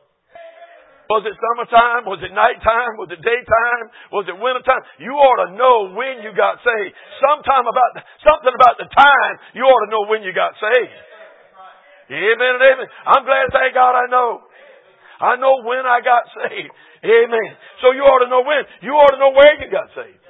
Was it summertime? Was it nighttime? Was it daytime? Was it wintertime? You ought to know when you got saved. Sometime about the, something about the time, you ought to know when you got saved. Amen and amen. I'm glad, thank God, I know. I know when I got saved. Amen. So you ought to know when. You ought to know where you got saved.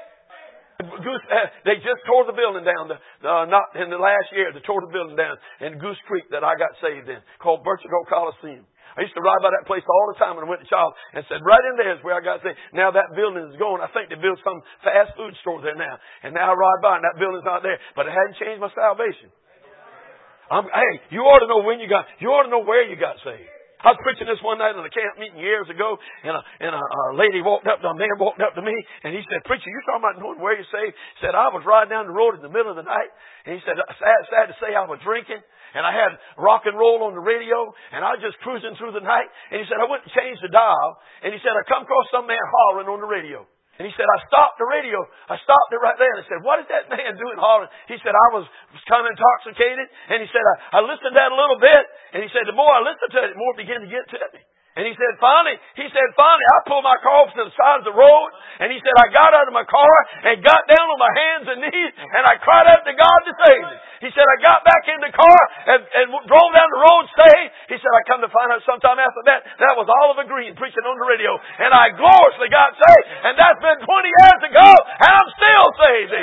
Goose, uh, they just tore the building down. The, uh, not in the last year, they tore the building down in Goose Creek that I got saved in, called Birchill Coliseum. I used to ride by that place all the time when I went to child and said, right in there is where I got saved. Now that building is gone. I think they built some fast food store there now. And now I ride by and that building's not there. But it hadn't changed my salvation. I'm, hey, you ought to know when you got, you ought to know where you got saved. I was preaching this one night in a camp meeting years ago, and a, and a, a lady walked up, a man walked up to me, and he said, preacher, you talking about knowing where you're saved? He said, I was riding down the road in the middle of the night, and he said, sad, sad to say I was drinking, and I had rock and roll on the radio, and I was just cruising through the night, and he said, I went and changed the dial, and he said, I come across some man hollering on the radio. And he said, I stopped the radio. I stopped it right there. And I said, what is that man doing hollering? He said, I was kind of intoxicated. And he said, I, I listened to that a little bit. And he said, the more I listened to it, the more it began to get to me. And he said, finally, he said, finally, I pulled my car off to the side of the road. And he said, I got out of my car and got down on my hands and knees. And I cried out to God to save me. He said, I got back in the car and, and drove down the road saved. He said, I come to find out sometime after that, that was Oliver Green preaching on the radio. And I gloriously got saved. And that's been twenty years ago. And I'm still saved.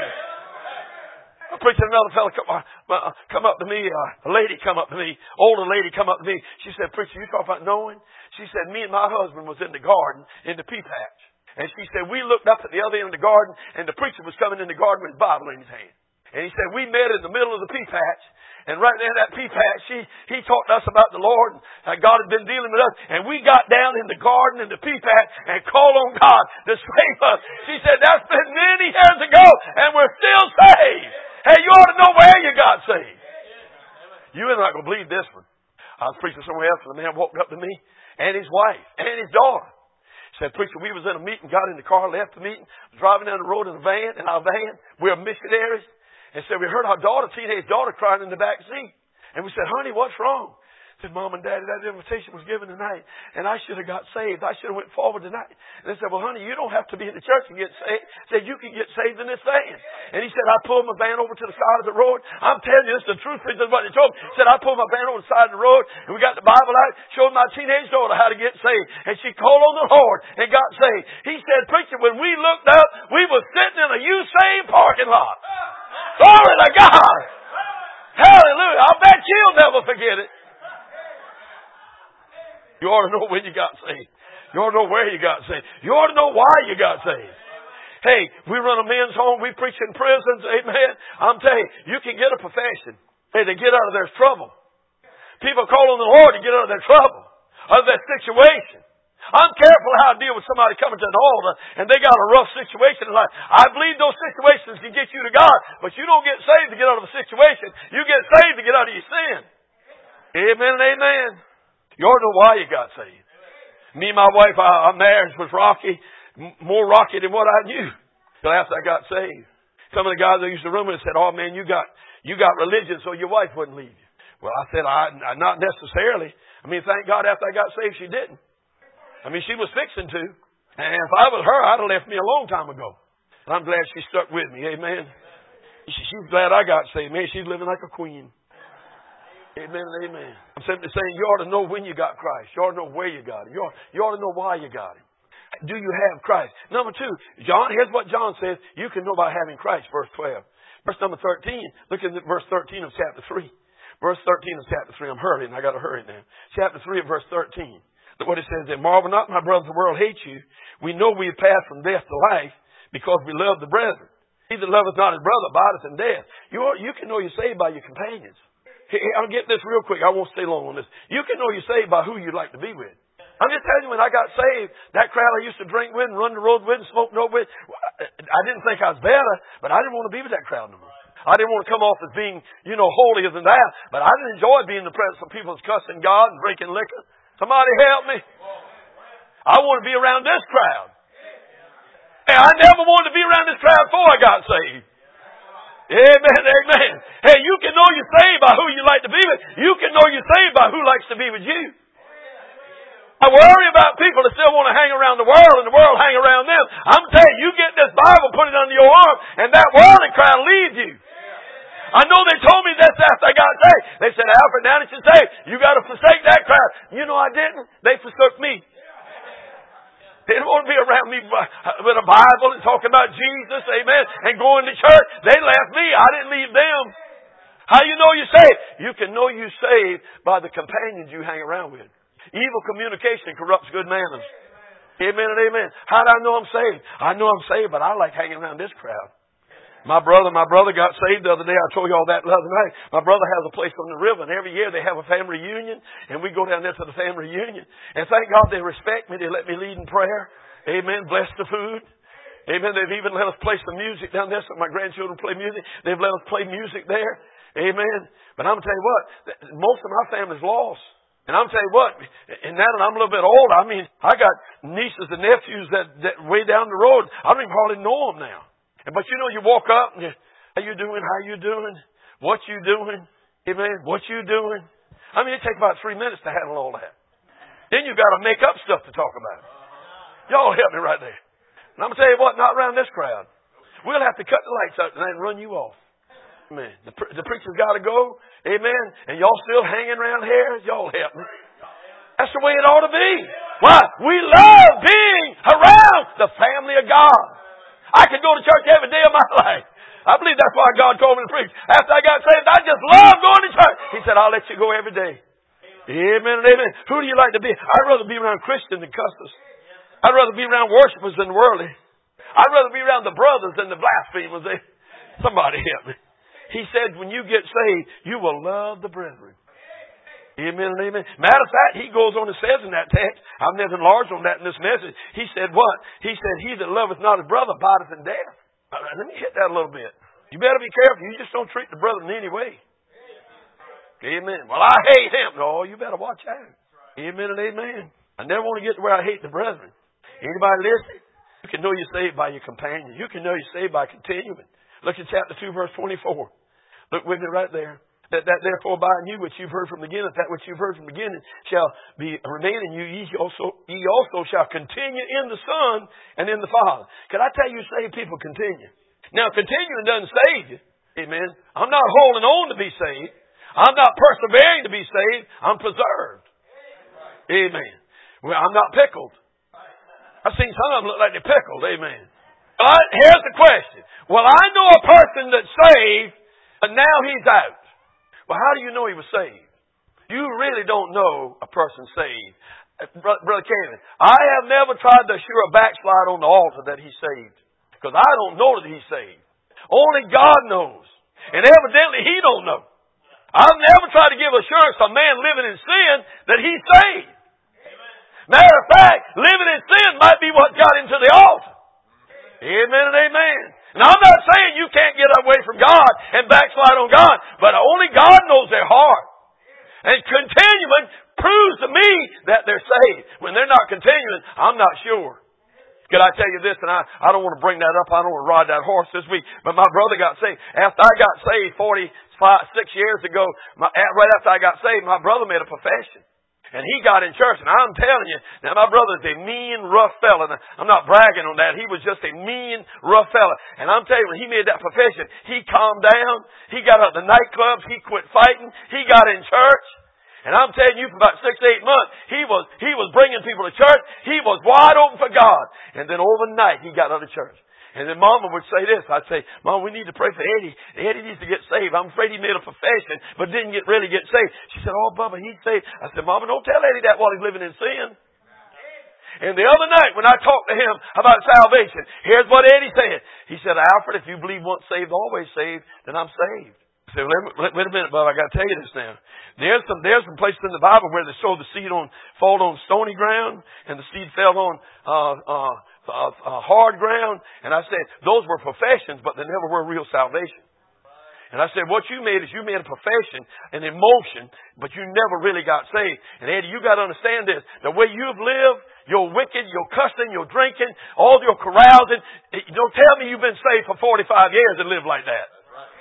I preached another fellow come, uh, come up to me, uh, a lady come up to me, older lady come up to me. She said, preacher, you talk about knowing? She said, me and my husband was in the garden, in the pea patch. And she said, we looked up at the other end of the garden, and the preacher was coming in the garden with his Bible in his hand. And he said, we met in the middle of the pea patch. And right there in that pea patch, she, he talked to us about the Lord, and how God had been dealing with us. And we got down in the garden, in the pea patch, and called on God to save us. She said, that's been many years ago, and we're still saved. Hey, you ought to know where you got saved. You are not going to believe this one. I was preaching somewhere else, and a man walked up to me, and his wife, and his daughter. Said, preacher, we was in a meeting, got in the car, left the meeting, driving down the road in a van, in our van. We're missionaries. And said, we heard our daughter, teenage daughter, crying in the back seat. And we said, honey, what's wrong? Said, Mom and Daddy, that invitation was given tonight, and I should have got saved. I should have went forward tonight. And they said, well, honey, you don't have to be in the church to get saved. Said, you can get saved in this van. And he said, I pulled my van over to the side of the road. I'm telling you, this is the truth. This is what he told me. He said, I pulled my van over to the side of the road, and we got the Bible out, showed my teenage daughter how to get saved. And she called on the Lord and got saved. He said, preacher, when we looked up, we were sitting in a You Saved parking lot. Glory to God. Hallelujah. I bet you'll never forget it. You ought to know when you got saved. You ought to know where you got saved. You ought to know why you got saved. Hey, we run a men's home. We preach in prisons. Amen. I'm telling you, you can get a profession. Hey, to get out of their trouble. People call on the Lord to get out of their trouble, out of that situation. I'm careful how I deal with somebody coming to an altar and they got a rough situation in life. I believe those situations can get you to God, but you don't get saved to get out of a situation. You get saved to get out of your sin. Amen and amen. You ought to know why you got saved. Me and my wife, our marriage was rocky, more rocky than what I knew. Till after I got saved. Some of the guys that used to run with me said, "Oh man, you got you got religion so your wife wouldn't leave you." Well, I said, I, not necessarily. I mean, thank God after I got saved she didn't. I mean, she was fixing to. And if I was her, I'd have left me a long time ago. And I'm glad she stuck with me. Amen. She's glad I got saved. Man, she's living like a queen. Amen and amen. I'm simply saying you ought to know when you got Christ. You ought to know where you got Him. You ought, you ought to know why you got Him. Do you have Christ? Number two, John, here's what John says. You can know by having Christ, verse twelve. Verse number thirteen. Look at verse thirteen of chapter three. Verse thirteen of chapter three. I'm hurrying. I got to hurry now. Chapter three of verse thirteen. Look what it says there. Marvel not, my brothers, the world hates you. We know we have passed from death to life because we love the brethren. He that loveth not his brother abideth in death. You, are, you can know you're saved by your companions. Hey, I'll get this real quick. I won't stay long on this. You can know you're saved by who you like to be with. I'm just telling you, when I got saved, that crowd I used to drink with and run the road with and smoke dope with, I didn't think I was better, but I didn't want to be with that crowd no more. I didn't want to come off as being, you know, holier than that, but I didn't enjoy being in the presence of people that's cussing God and drinking liquor. Somebody help me. I want to be around this crowd. Hey, I never wanted to be around this crowd before I got saved. Amen, amen. Hey, you can know you're saved by who you like to be with. You can know you're saved by who likes to be with you. I worry about people that still want to hang around the world and the world hang around them. I'm telling you, you get this Bible, put it under your arm, and that worldly crowd leaves you. I know they told me this after I got saved. They said, Alfred, now that you're saved, you got to forsake that crowd. You know I didn't. They forsook me. They didn't want to be around me with a Bible and talking about Jesus, amen, and going to church. They left me. I didn't leave them. How you know you're saved? You can know you're saved by the companions you hang around with. Evil communication corrupts good manners. Amen and amen. How do I know I'm saved? I know I'm saved, but I like hanging around this crowd. My brother, my brother got saved the other day. I told you all that the other night. My brother has a place on the river, and every year they have a family reunion, and we go down there to the family reunion. And thank God they respect me. They let me lead in prayer. Amen. Bless the food. Amen. They've even let us play some music down there, so my grandchildren play music. They've let us play music there. Amen. But I'm going to tell you what, most of my family's lost. And I'm telling you what, and now that I'm a little bit older, I mean, I got nieces and nephews that, that way down the road. I don't even hardly know them now. But you know, you walk up and you, how you doing? How you doing? What you doing? Amen. What you doing? I mean, it takes about three minutes to handle all that. Then you got to make up stuff to talk about. Y'all help me right there. And I'm going to tell you what, not around this crowd. We'll have to cut the lights out tonight and run you off. Amen. The, pre- the preacher's got to go. Amen. And y'all still hanging around here? Y'all help me. That's the way it ought to be. Why? We love being around the family of God. I could go to church every day of my life. I believe that's why God told me to preach. After I got saved, I just love going to church. He said, I'll let you go every day. Amen and amen. Who do you like to be? I'd rather be around Christians than cussers. I'd rather be around worshipers than worldly. I'd rather be around the brothers than the blasphemers. Somebody help me. He said, when you get saved, you will love the brethren. Amen and amen. Matter of fact, he goes on and says in that text, I've never enlarged on that in this message. He said what? He said, he that loveth not his brother abideth in death. Right, let me hit that a little bit. You better be careful. You just don't treat the brother in any way. Amen. Well, I hate him. No, you better watch out. Amen and amen. I never want to get to where I hate the brethren. Anybody listening? You can know you're saved by your companion. You can know you're saved by continuing. Look at chapter two, verse twenty-four. Look with me right there. That, that therefore abide in you which you've heard from the beginning, that which you've heard from the beginning shall be remain in you. Ye also, ye also shall continue in the Son and in the Father. Can I tell you, saved people continue? Now, continuing doesn't save you. Amen. I'm not holding on to be saved. I'm not persevering to be saved. I'm preserved. Amen. Well, I'm not pickled. I've seen some of them look like they're pickled. Amen. But here's the question. Well, I know a person that's saved, but now he's out. Well, how do you know he was saved? You really don't know a person saved. Brother Kevin, I have never tried to assure a backslide on the altar that he's saved. Because I don't know that he's saved. Only God knows. And evidently he don't know. I've never tried to give assurance to a man living in sin that he's saved. Matter of fact, living in sin might be what got him to the altar. Amen and amen. And I'm not saying you can't get away from God and backslide on God, but only God knows their heart. And continuing proves to me that they're saved. When they're not continuing, I'm not sure. Could I tell you this? And I, I don't want to bring that up. I don't want to ride that horse this week. But my brother got saved. After I got saved forty-five, six years ago, my, right after I got saved, my brother made a profession. And he got in church. And I'm telling you, now my brother's a mean, rough fella. Now, I'm not bragging on that. He was just a mean, rough fella. And I'm telling you, when he made that profession, he calmed down. He got out of the nightclubs. He quit fighting. He got in church. And I'm telling you, for about six to eight months, he was, he was bringing people to church. He was wide open for God. And then overnight, he got out of church. And then Mama would say this. I'd say, Mom, we need to pray for Eddie. Eddie needs to get saved. I'm afraid he made a profession, but didn't get really get saved. She said, oh, Bubba, he's saved. I said, Mama, don't tell Eddie that while he's living in sin. And the other night, when I talked to him about salvation, here's what Eddie said. He said, Alfred, if you believe once saved, always saved, then I'm saved. I said, wait, wait a minute, Bubba, I got to tell you this now. There's some, there's some places in the Bible where they show the seed on, fall on stony ground, and the seed fell on, uh, uh, uh, uh, hard ground. And I said, those were professions, but they never were real salvation. And I said, what you made is you made a profession, an emotion, but you never really got saved. And Eddie, you got to understand this. The way you've lived, you're wicked, you're cussing, you're drinking, all your carousing. Don't tell me you've been saved for forty-five years and live like that.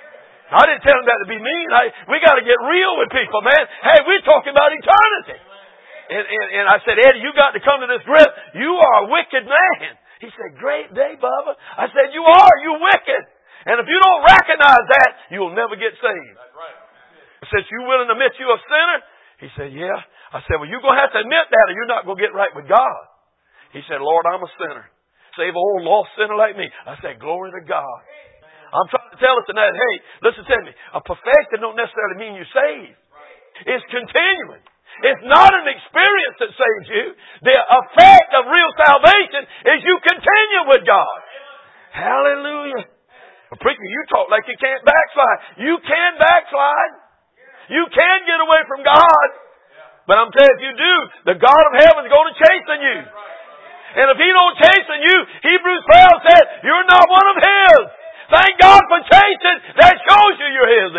I didn't tell him that to be mean. I, we got to get real with people, man. Hey, we're talking about eternity. And, and, and I said, Eddie, you got to come to this grip. You are a wicked man. He said, great day, Bubba. I said, you are. You wicked. And if you don't recognize that, you'll never get saved. That's right. Since you're willing to admit you're a sinner, he said, yeah. I said, well, you're going to have to admit that or you're not going to get right with God. He said, Lord, I'm a sinner. Save an old lost sinner like me. I said, glory to God. I'm trying to tell us tonight, hey, listen to me. A perfection don't necessarily mean you're saved. It's continuing. It's not an experience that saves you. The effect of real salvation is you continue with God. Hallelujah. Well, preacher, you talk like you can't backslide. You can backslide. You can get away from God. But I'm telling you, if you do, the God of heaven is going to chasten you. And if He don't chasten you, Hebrews twelve said, you're not one of His. Thank God for chastening. That shows you you're His.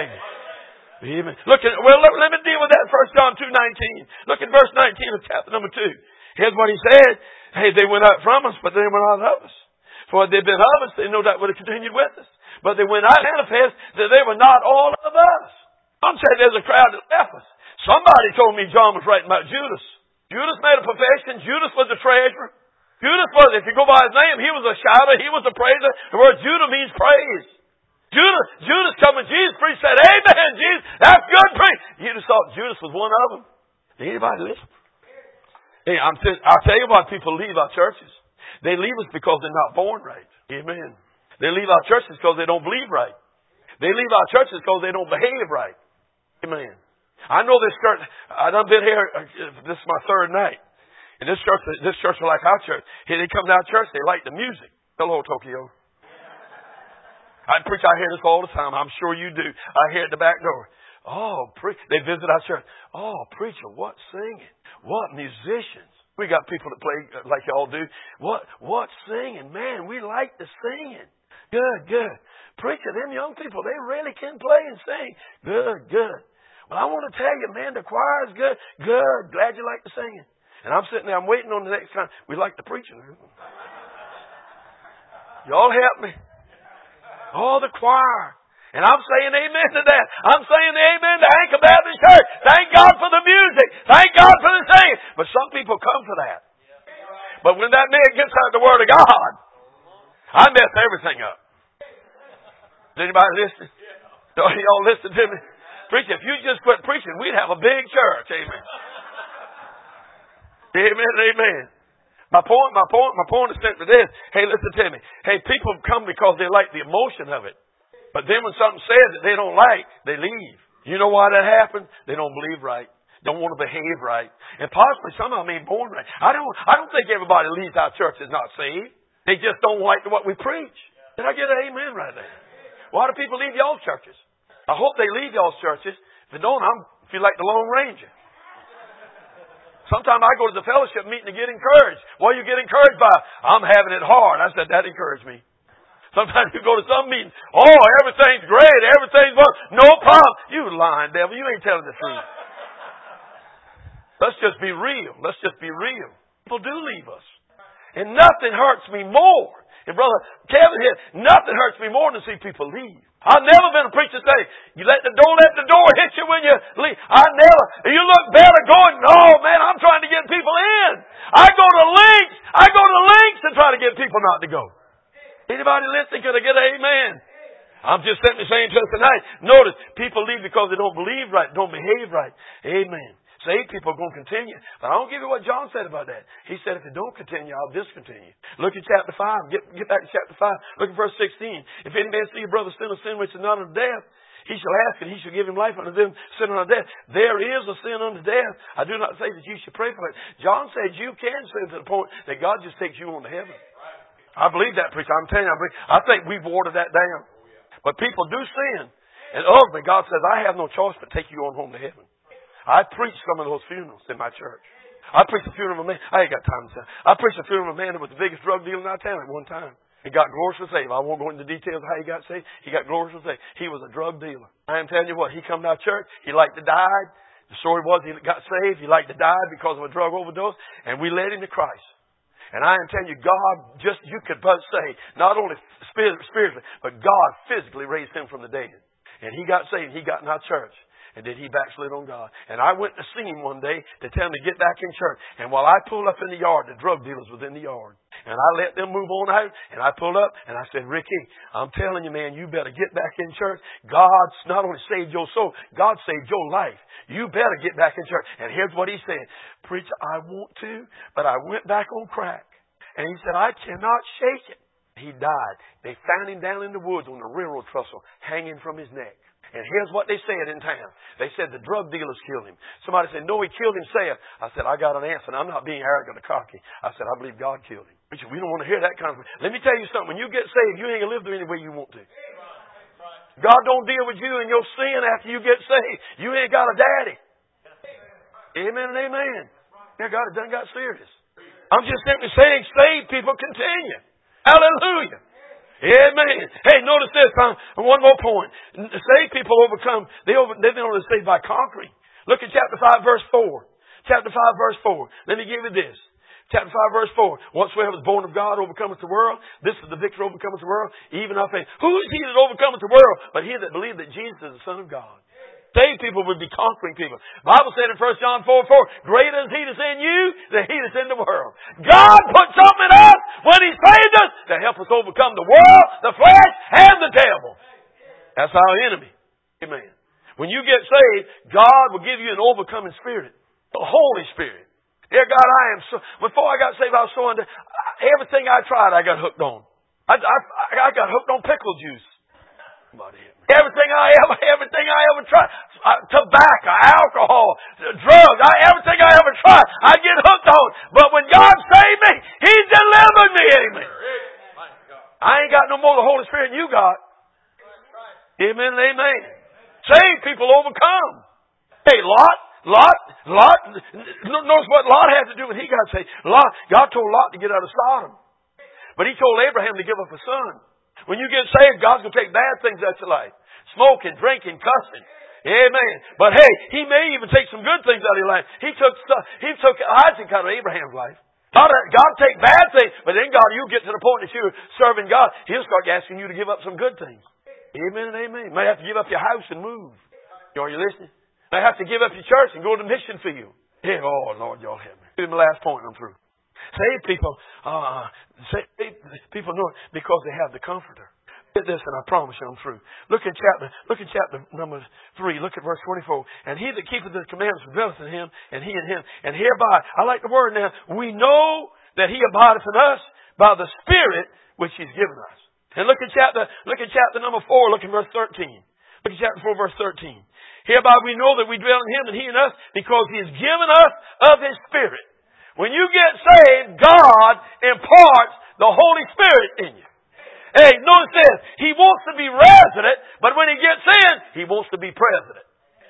Amen. Look at, well, let, let me deal with that. First John two nineteen. Look at verse nineteen of chapter number two. Here's what he said. Hey, they went out from us, but they went out of us. For if they'd been of us, they no doubt would have continued with us. But they went out manifest that they were not all of us. Some say there's a crowd that left us. Somebody told me John was writing about Judas. Judas made a profession. Judas was the treasurer. Judas was, if you go by his name, he was a shouter, he was a praiser. The word Judah means praise. Judas, Judas come and Jesus preached, said, amen, Jesus, that's good preach. You just thought Judas was one of them. Did anybody listen? Hey, I'm t- I'll tell you why people leave our churches. They leave us because they're not born right. Amen. They leave our churches because they don't believe right. They leave our churches because they don't behave right. Amen. I know this church, I've been here, this is my third night. And this church, this church is like our church. Here they come to our church, they like the music. Hello, Tokyo. I preach, I hear this all the time. I'm sure you do. I hear it at the back door. Oh, pre- they visit our church. Oh, preacher, what singing? What musicians? We got people that play like y'all do. What, what singing? Man, we like the singing. Good, good. Preacher, them young people, they really can play and sing. Good, good. Well, I want to tell you, man, the choir is good. Good. Glad you like the singing. And I'm sitting there, I'm waiting on the next time. We like the preaching. Y'all help me. Oh, the choir. And I'm saying amen to that. I'm saying amen to Anchor Baptist Church. Thank God for the music. Thank God for the singing. But some people come for that. But when that man gets out the Word of God, I mess everything up. Is anybody listening? Y'all listen to me? Preacher, if you just quit preaching, we'd have a big church. Amen. Amen, amen. My point, my point, my point is simply this. Hey, listen to me. Hey, people come because they like the emotion of it. But then when something's said that they don't like, they leave. You know why that happens? They don't believe right. Don't want to behave right. And possibly some of them ain't born right. I don't, I don't think everybody leaves our church is not saved. They just don't like what we preach. Did I get an amen right there? Why do people leave y'all's churches? I hope they leave y'all's churches. If they don't, I feel like the Lone Ranger. Sometimes I go to the fellowship meeting to get encouraged. What do you get encouraged by? I'm having it hard. I said, that encouraged me. Sometimes you go to some meeting. Oh, everything's great. Everything's well. No problem. You lying devil. You ain't telling the truth. Let's just be real. Let's just be real. People do leave us. And nothing hurts me more. And Brother Kevin here, nothing hurts me more than to see people leave. I've never been a preacher say, you let the don't let the door hit you when you leave. I never. You look better going, no man, I'm trying to get people in. I go to lengths. I go to lengths to try to get people not to go. Anybody listening, could I get an amen? I'm just simply saying to us tonight, notice, people leave because they don't believe right, don't behave right. Amen. Saved people are going to continue. But I don't give you what John said about that. He said, if they don't continue, I'll discontinue. Look at chapter five. Get, get back to chapter five. Look at verse sixteen. If any man see a brother sin a sin which is not unto death, he shall ask, and he shall give him life unto them sin unto death. There is a sin unto death. I do not say that you should pray for it. John said you can sin to the point that God just takes you on to heaven. I believe that, preacher. I'm telling you, I, believe, I think we've watered that down. But people do sin. And ultimately, God says, I have no choice but take you on home to heaven. I preached some of those funerals in my church. I preached a funeral of a man. I ain't got time to say. I preached a funeral of a man that was the biggest drug dealer in our town at one time. He got glorious saved. I won't go into details of how he got saved. He got glorious saved. He was a drug dealer. I am telling you what, he come to our church. He liked to die. The story was he got saved. He liked to die because of a drug overdose. And we led him to Christ. And I am telling you, God, just, you could but say, not only spiritually, but God physically raised him from the dead. And he got saved. He got in our church. And then he backslid on God. And I went to see him one day to tell him to get back in church. And while I pulled up in the yard, the drug dealers was in the yard. And I let them move on out. And I pulled up and I said, Ricky, I'm telling you, man, you better get back in church. God not only saved your soul, God saved your life. You better get back in church. And here's what he said. Preacher, I want to, but I went back on crack. And he said, I cannot shake it. He died. They found him down in the woods on the railroad trestle, hanging from his neck. And here's what they said in town. They said the drug dealers killed him. Somebody said, no, he killed himself. I said, I got an answer. And I'm not being arrogant or cocky. I said, I believe God killed him. We don't want to hear that kind of... Let me tell you something. When you get saved, you ain't going to live the any way you want to. God don't deal with you in your sin after you get saved. You ain't got a daddy. Amen and amen. Yeah, God, it done got serious. I'm just simply saying, saved people continue. Hallelujah. Amen. Hey, notice this. Um, one more point. Saved people overcome. They over, they've been only saved by conquering. Look at chapter five, verse four. Chapter five, verse four. Let me give you this. Chapter five, verse four. Whatsoever is born of God overcometh the world. This is the victory overcometh the world. Even our faith. Who is he that overcometh the world? But he that believeth that Jesus is the Son of God. Saved people would be conquering people. The Bible said in First John four four, greater is he that's in you than he that's in the world. God put something in us when he saved us to help us overcome the world, the flesh, and the devil. That's our enemy. Amen. When you get saved, God will give you an overcoming spirit. The Holy Spirit. Dear God, I am so, before I got saved, I was so under, everything I tried, I got hooked on. I, I, I got hooked on pickle juice. Somebody hit me. Everything I ever, everything I ever tried, uh, tobacco, alcohol, drugs, I, everything I ever tried, I get hooked on. But when God saved me, He delivered me. Amen. I ain't got no more of the Holy Spirit than you got. Amen and amen. Saved people overcome. Hey, Lot, Lot, Lot, notice what Lot had to do when he got saved. Lot, God told Lot to get out of Sodom. But He told Abraham to give up a son. When you get saved, God's going to take bad things out of your life. Smoking, drinking, cussing. Amen. But hey, He may even take some good things out of your life. He took stuff, He took Isaac out of Abraham's life. God, God take bad things, but then God, you get to the point that you're serving God, He'll start asking you to give up some good things. Amen and amen. You may have to give up your house and move. Are you listening? You may have to give up your church and go to the mission field. Yeah, oh, Lord, y'all help me. This is my last point, I'm through. Saved people, uh, saved people know it because they have the Comforter. Get this, and I promise you I'm through. Look at chapter, look at chapter number three. Look at verse twenty-four. And he that keepeth the commandments dwelleth in him, and he in him. And hereby, I like the word now, we know that he abideth in us by the Spirit which he's given us. And look at chapter, look at chapter number four. Look at verse thirteen. Look at chapter four, verse thirteen. Hereby we know that we dwell in him, and he in us, because he has given us of his Spirit. When you get saved, God imparts the Holy Spirit in you. Hey, notice this. He wants to be resident, but when he gets in, he wants to be president.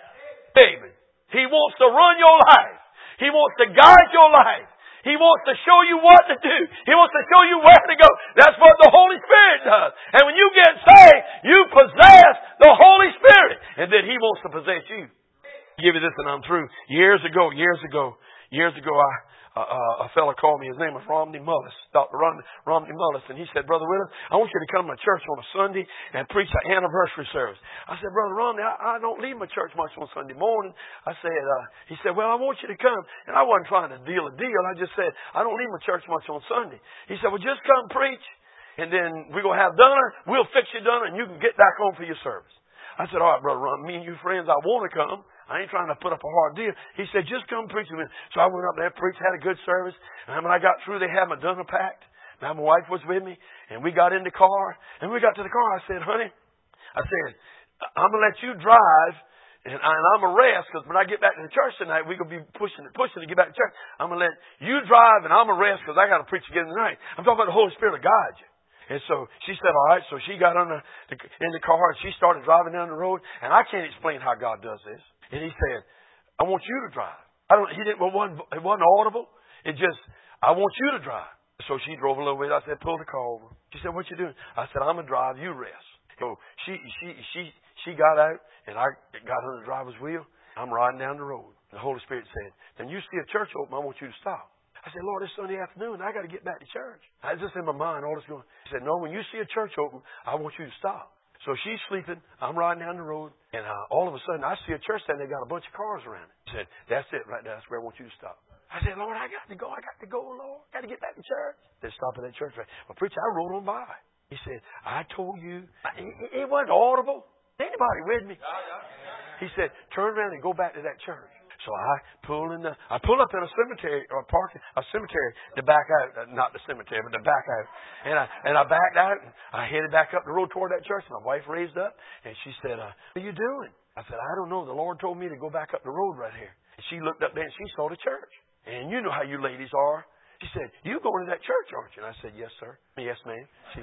David. He wants to run your life. He wants to guide your life. He wants to show you what to do. He wants to show you where to go. That's what the Holy Spirit does. And when you get saved, you possess the Holy Spirit. And then He wants to possess you. I'll give you this and I'm through. Years ago, years ago, years ago, I, uh, a fellow called me. His name was Romney Mullis, Doctor Romney, Romney Mullis. And he said, Brother Willis, I want you to come to church on a Sunday and preach an anniversary service. I said, Brother Romney, I, I don't leave my church much on Sunday morning. I said, uh, he said, well, I want you to come. And I wasn't trying to deal a deal. I just said, I don't leave my church much on Sunday. He said, well, just come preach. And then we're going to have dinner. We'll fix your dinner and you can get back home for your service. I said, all right, Brother Romney, me and you friends, I want to come. I ain't trying to put up a hard deal. He said, just come preach to me. So I went up there, preached, had a good service. And when I got through, they had my dinner packed. Now my wife was with me. And we got in the car. And we got to the car. I said, honey, I said, I'm going to let you drive. And, I, and I'm going to rest. Because when I get back to the church tonight, we're going to be pushing pushing to get back to church. I'm going to let you drive and I'm going to rest because I got to preach again tonight. I'm talking about the Holy Spirit of God. And so she said, all right. So she got on the, the, in the car and she started driving down the road. And I can't explain how God does this. And he said, I want you to drive. I don't, he didn't, well, it wasn't, it wasn't audible. It just, I want you to drive. So she drove a little bit. I said, pull the car over. She said, what you doing? I said, I'm going to drive. You rest. So she, she, she, she got out and I got on the driver's wheel. I'm riding down the road. The Holy Spirit said, then you see a church open, I want you to stop. I said, Lord, it's Sunday afternoon. I got to get back to church. I was just in my mind, all this going. He said, no, when you see a church open, I want you to stop. So she's sleeping. I'm riding down the road. And uh, all of a sudden, I see a church stand. They got a bunch of cars around it. He said, that's it right there. That's where I want you to stop. I said, Lord, I got to go. I got to go, Lord. I got to get back to church. They stopped at that church. Right? Well, preacher, I rode on by. He said, I told you. It, it wasn't audible. Anybody with me? He said, turn around and go back to that church. So I pull in the, I pull up in a cemetery or a park, a cemetery to back out, not the cemetery, but to back out. And I, and I backed out and I headed back up the road toward that church. My wife raised up and she said, uh, what are you doing? I said, I don't know. The Lord told me to go back up the road right here. And she looked up there and she saw the church. And you know how you ladies are. She said, you going to that church, aren't you? And I said, yes, sir. Yes, ma'am. She,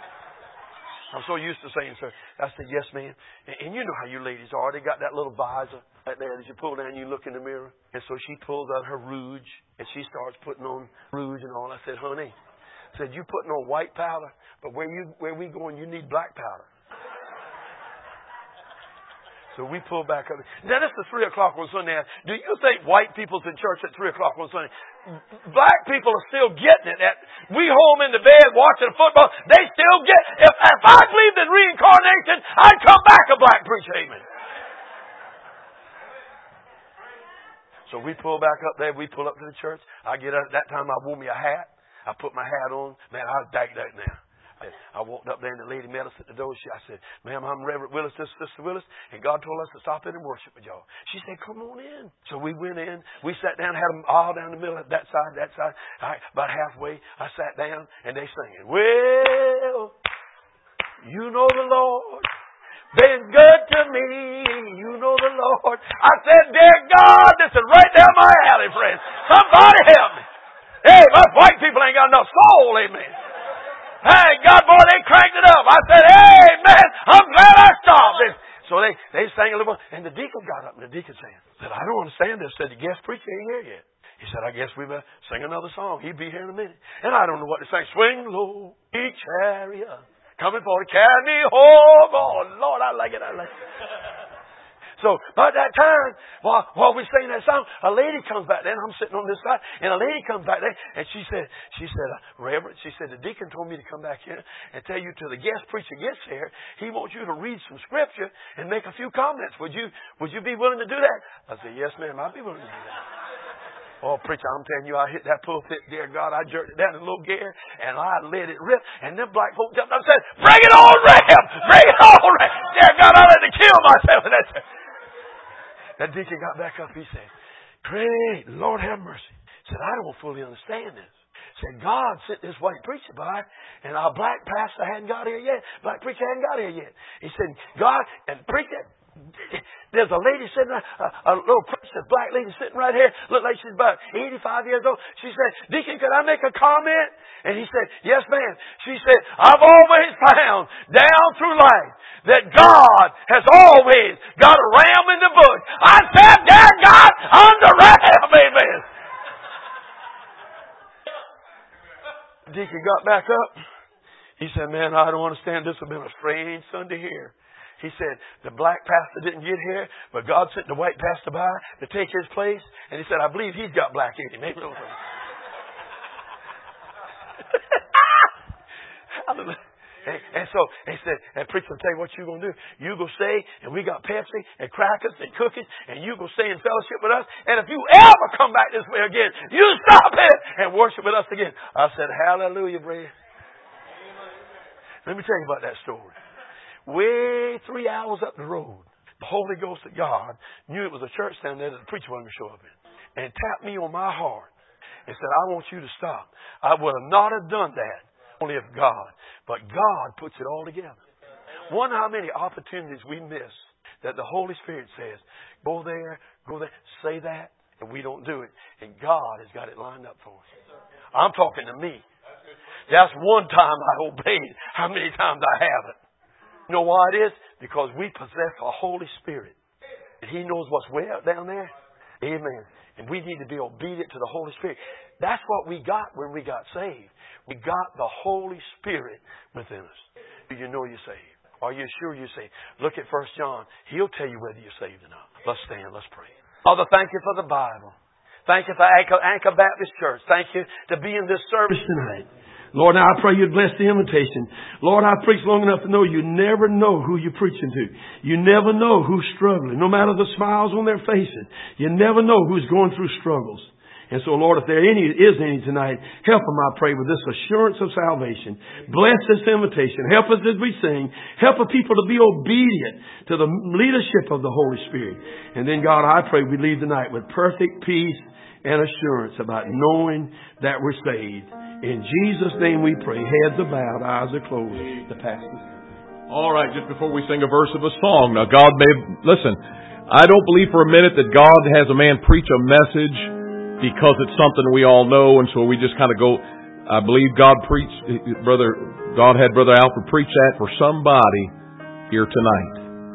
I'm so used to saying, sir. I said, yes, ma'am. And, and you know how you ladies are. They got that little visor right there that you pull down and you look in the mirror. And so she pulls out her rouge and she starts putting on rouge and all. I said, honey, I said, you putting on white powder, but where you where we going, you need black powder. So we pull back up. Now, this is three o'clock on Sunday. Do you think white people's in church at three o'clock on Sunday? Black people are still getting it. At, we home in the bed watching football. They still get it. If, if I believed in reincarnation, I'd come back a black preacher. Amen. So we pull back up there. We pull up to the church. I get up. At that time, I wore me a hat. I put my hat on. Man, I was back there now. I walked up there and the lady met us at the door. She, I said, ma'am, I'm Reverend Willis, this is Sister Willis, and God told us to stop in and worship with y'all. She said, come on in. So we went in. We sat down, had them all down the middle, that side, that side. All right, about halfway, I sat down, and they singing, well, you know the Lord, been good to me, you know the Lord. I said, dear God, this is right down my alley, friend. Somebody help me. Hey, us white people ain't got enough soul, amen. Hey, God, boy, they cranked it up. I said, hey, man, I'm glad I stopped this. So they, they sang a little more. And the deacon got up, and the deacon sang. Said, I don't understand this. Said, the guest preacher ain't here yet. He said, I guess we better sing another song. He'll be here in a minute. And I don't know what to sing. Swing low, each chariot, coming for to carry me home. Oh, Lord, I like it. I like it. So by that time, while, while we sing that song, a lady comes back there, and I'm sitting on this side, and a lady comes back there, and she said, she said, Reverend, she said, the deacon told me to come back here and tell you till the guest preacher gets here, he wants you to read some scripture and make a few comments. Would you, would you be willing to do that? I said, yes, ma'am, I'll be willing to do that. Oh, preacher, I'm telling you, I hit that pulpit, dear God, I jerked it down in a little gear, and I let it rip, and them black folk jumped up and said, bring it on, Ram! Bring it on, Ram! Dear God, I let to kill myself in that. That deacon got back up. He said, great, Lord have mercy. He said, I don't fully understand this. He said, God sent this white preacher by, and our black pastor hadn't got here yet. Black preacher hadn't got here yet. He said, God, and preacher, There's a lady sitting, a, a little person, black lady sitting right here. Looked like she's about eighty-five years old. She said, Deacon, could I make a comment? And he said, yes, ma'am. She said, I've always found down through life that God has always got a ram in the bush. I said, there, God, I'm the ram, amen. Deacon got back up. He said, man, I don't understand. This has been a strange Sunday here. He said, the black pastor didn't get here, but God sent the white pastor by to take his place. And he said, I believe he's got black in him. Maybe Hallelujah. And, and so he said, and preacher will tell you what you're going to do. You go stay, and we got Pepsi and crackers and cookies, and you go stay in fellowship with us. And if you ever come back this way again, you stop it and worship with us again. I said, hallelujah, brother. Let me tell you about that story. Way three hours up the road, the Holy Ghost of God knew it was a church down there that the preacher wasn't going to show up in, and tapped me on my heart and said, I want you to stop. I would have not have done that only if God. But God puts it all together. Wonder how many opportunities we miss that the Holy Spirit says, go there, go there, say that, and we don't do it. And God has got it lined up for us. I'm talking to me. That's one time I obeyed. How many times I haven't? You know why it is? Because we possess a Holy Spirit. And He knows what's way out down there. Amen. And we need to be obedient to the Holy Spirit. That's what we got when we got saved. We got the Holy Spirit within us. Do you know you're saved? Are you sure you're saved? Look at First John. He'll tell you whether you're saved or not. Let's stand. Let's pray. Father, thank you for the Bible. Thank you for Anchor, Anchor Baptist Church. Thank you to be in this service tonight. Lord, now I pray you'd bless the invitation. Lord, I've preached long enough to know you never know who you're preaching to. You never know who's struggling. No matter the smiles on their faces, you never know who's going through struggles. And so, Lord, if there any, is any tonight, help them, I pray, with this assurance of salvation. Bless this invitation. Help us as we sing. Help the people to be obedient to the leadership of the Holy Spirit. And then, God, I pray we leave tonight with perfect peace and assurance about knowing that we're saved. In Jesus' name we pray. Heads are bowed, eyes are closed. The pastor. All right, just before we sing a verse of a song. Now, God may... Listen, I don't believe for a minute that God has a man preach a message because it's something we all know, and so we just kind of go... I believe God preached... Brother, God had Brother Alfred preach that for somebody here tonight.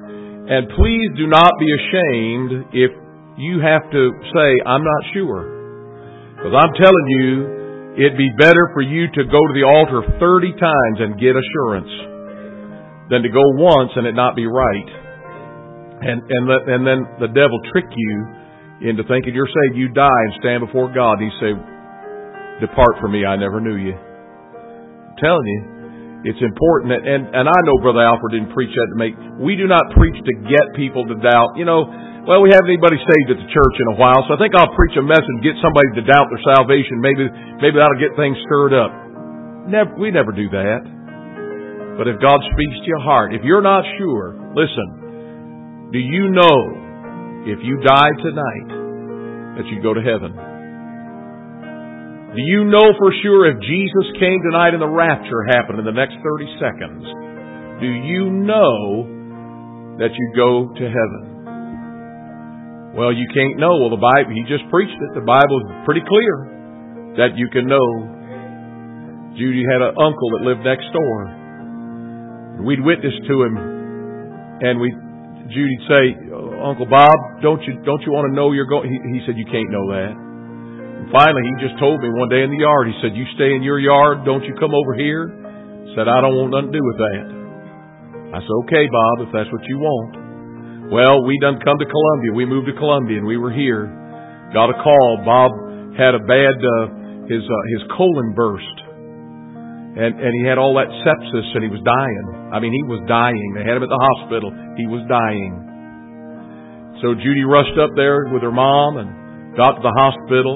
And please do not be ashamed if you have to say, I'm not sure. Because I'm telling you, it'd be better for you to go to the altar thirty times and get assurance than to go once and it not be right. And and, let, and then the devil trick you into thinking you're saved. You die and stand before God. And He say, depart from me, I never knew you. I'm telling you, it's important. That, and, and I know Brother Alfred didn't preach that to make... We do not preach to get people to doubt. You know, well, we haven't anybody saved at the church in a while, so I think I'll preach a message, get somebody to doubt their salvation. Maybe maybe that'll get things stirred up. Never, we never do that. But if God speaks to your heart, if you're not sure, listen, do you know if you die tonight that you go to heaven? Do you know for sure if Jesus came tonight and the rapture happened in the next thirty seconds, do you know that you go to heaven? Well, you can't know. Well, the Bible, he just preached it. The Bible is pretty clear that you can know. Judy had an uncle that lived next door. We'd witness to him, and we, Judy'd say, Uncle Bob, don't you don't you want to know you're going? He, he said, you can't know that. And finally, he just told me one day in the yard. He said, you stay in your yard. Don't you come over here. Said, I don't want nothing to do with that. I said, okay, Bob, if that's what you want. Well, we done come to Columbia. We moved to Columbia, and we were here. Got a call. Bob had a bad, uh, his uh, his colon burst. And and he had all that sepsis, and he was dying. I mean, he was dying. They had him at the hospital. He was dying. So Judy rushed up there with her mom and got to the hospital.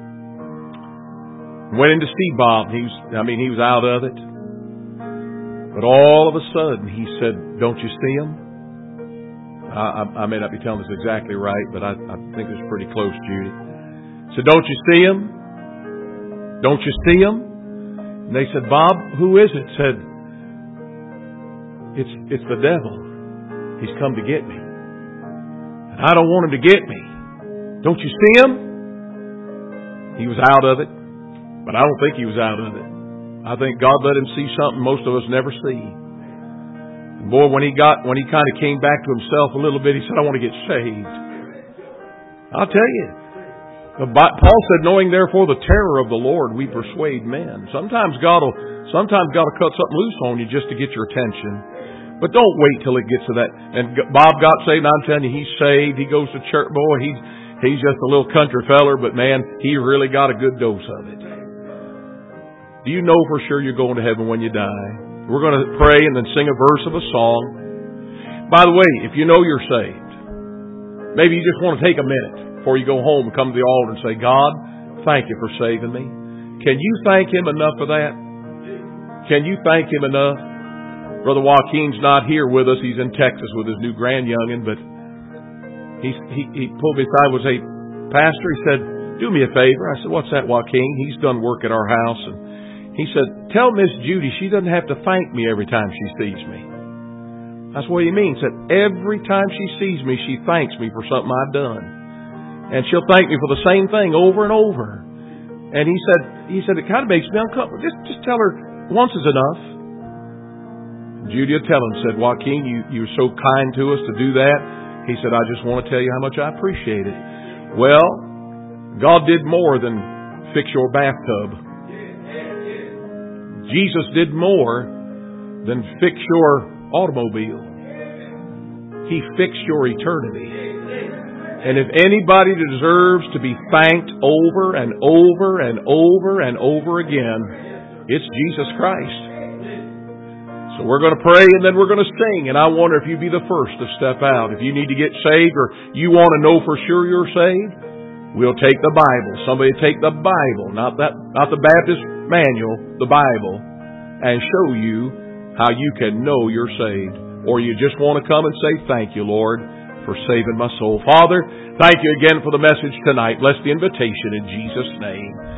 Went in to see Bob. He was, I mean, he was out of it. But all of a sudden, he said, don't you see him? I, I, I may not be telling this exactly right, but I, I think it's pretty close, Judy. So don't you see him? Don't you see him? And they said, Bob, who is it? Said, it's it's the devil. He's come to get me. I don't want him to get me. Don't you see him? He was out of it, but I don't think he was out of it. I think God let him see something most of us never see. And boy, when he got, when he kind of came back to himself a little bit, he said, I want to get saved. I'll tell you. Paul said, knowing therefore the terror of the Lord, we persuade men. Sometimes God will, sometimes God will cut something loose on you just to get your attention. But don't wait till it gets to that. And Bob got saved, and I'm telling you, he's saved. He goes to church. Boy, he's, he's just a little country feller, but man, he really got a good dose of it. Do you know for sure you're going to heaven when you die? We're going to pray and then sing a verse of a song. By the way, if you know you're saved, maybe you just want to take a minute before you go home and come to the altar and say, God, thank you for saving me. Can you thank Him enough for that? Can you thank Him enough? Brother Joaquin's not here with us. He's in Texas with his new grand youngin', but he, he, he pulled me aside, was a pastor. He said, do me a favor. I said, what's that, Joaquin? He's done work at our house. And he said, tell Miss Judy she doesn't have to thank me every time she sees me. That's what he means. He said, every time she sees me, she thanks me for something I've done. And she'll thank me for the same thing over and over. And he said, he said, it kind of makes me uncomfortable. Just, just tell her once is enough. Judy will tell him, said, Joaquin, you, you were so kind to us to do that. He said, I just want to tell you how much I appreciate it. Well, God did more than fix your bathtub. Jesus did more than fix your automobile. He fixed your eternity. And if anybody deserves to be thanked over and over and over and over again, it's Jesus Christ. So we're going to pray and then we're going to sing. And I wonder if you'd be the first to step out. If you need to get saved or you want to know for sure you're saved, we'll take the Bible. Somebody take the Bible, not that, not the Baptist manual, the Bible, and show you how you can know you're saved. Or you just want to come and say, thank you, Lord, for saving my soul. Father, thank you again for the message tonight. Bless the invitation in Jesus' name.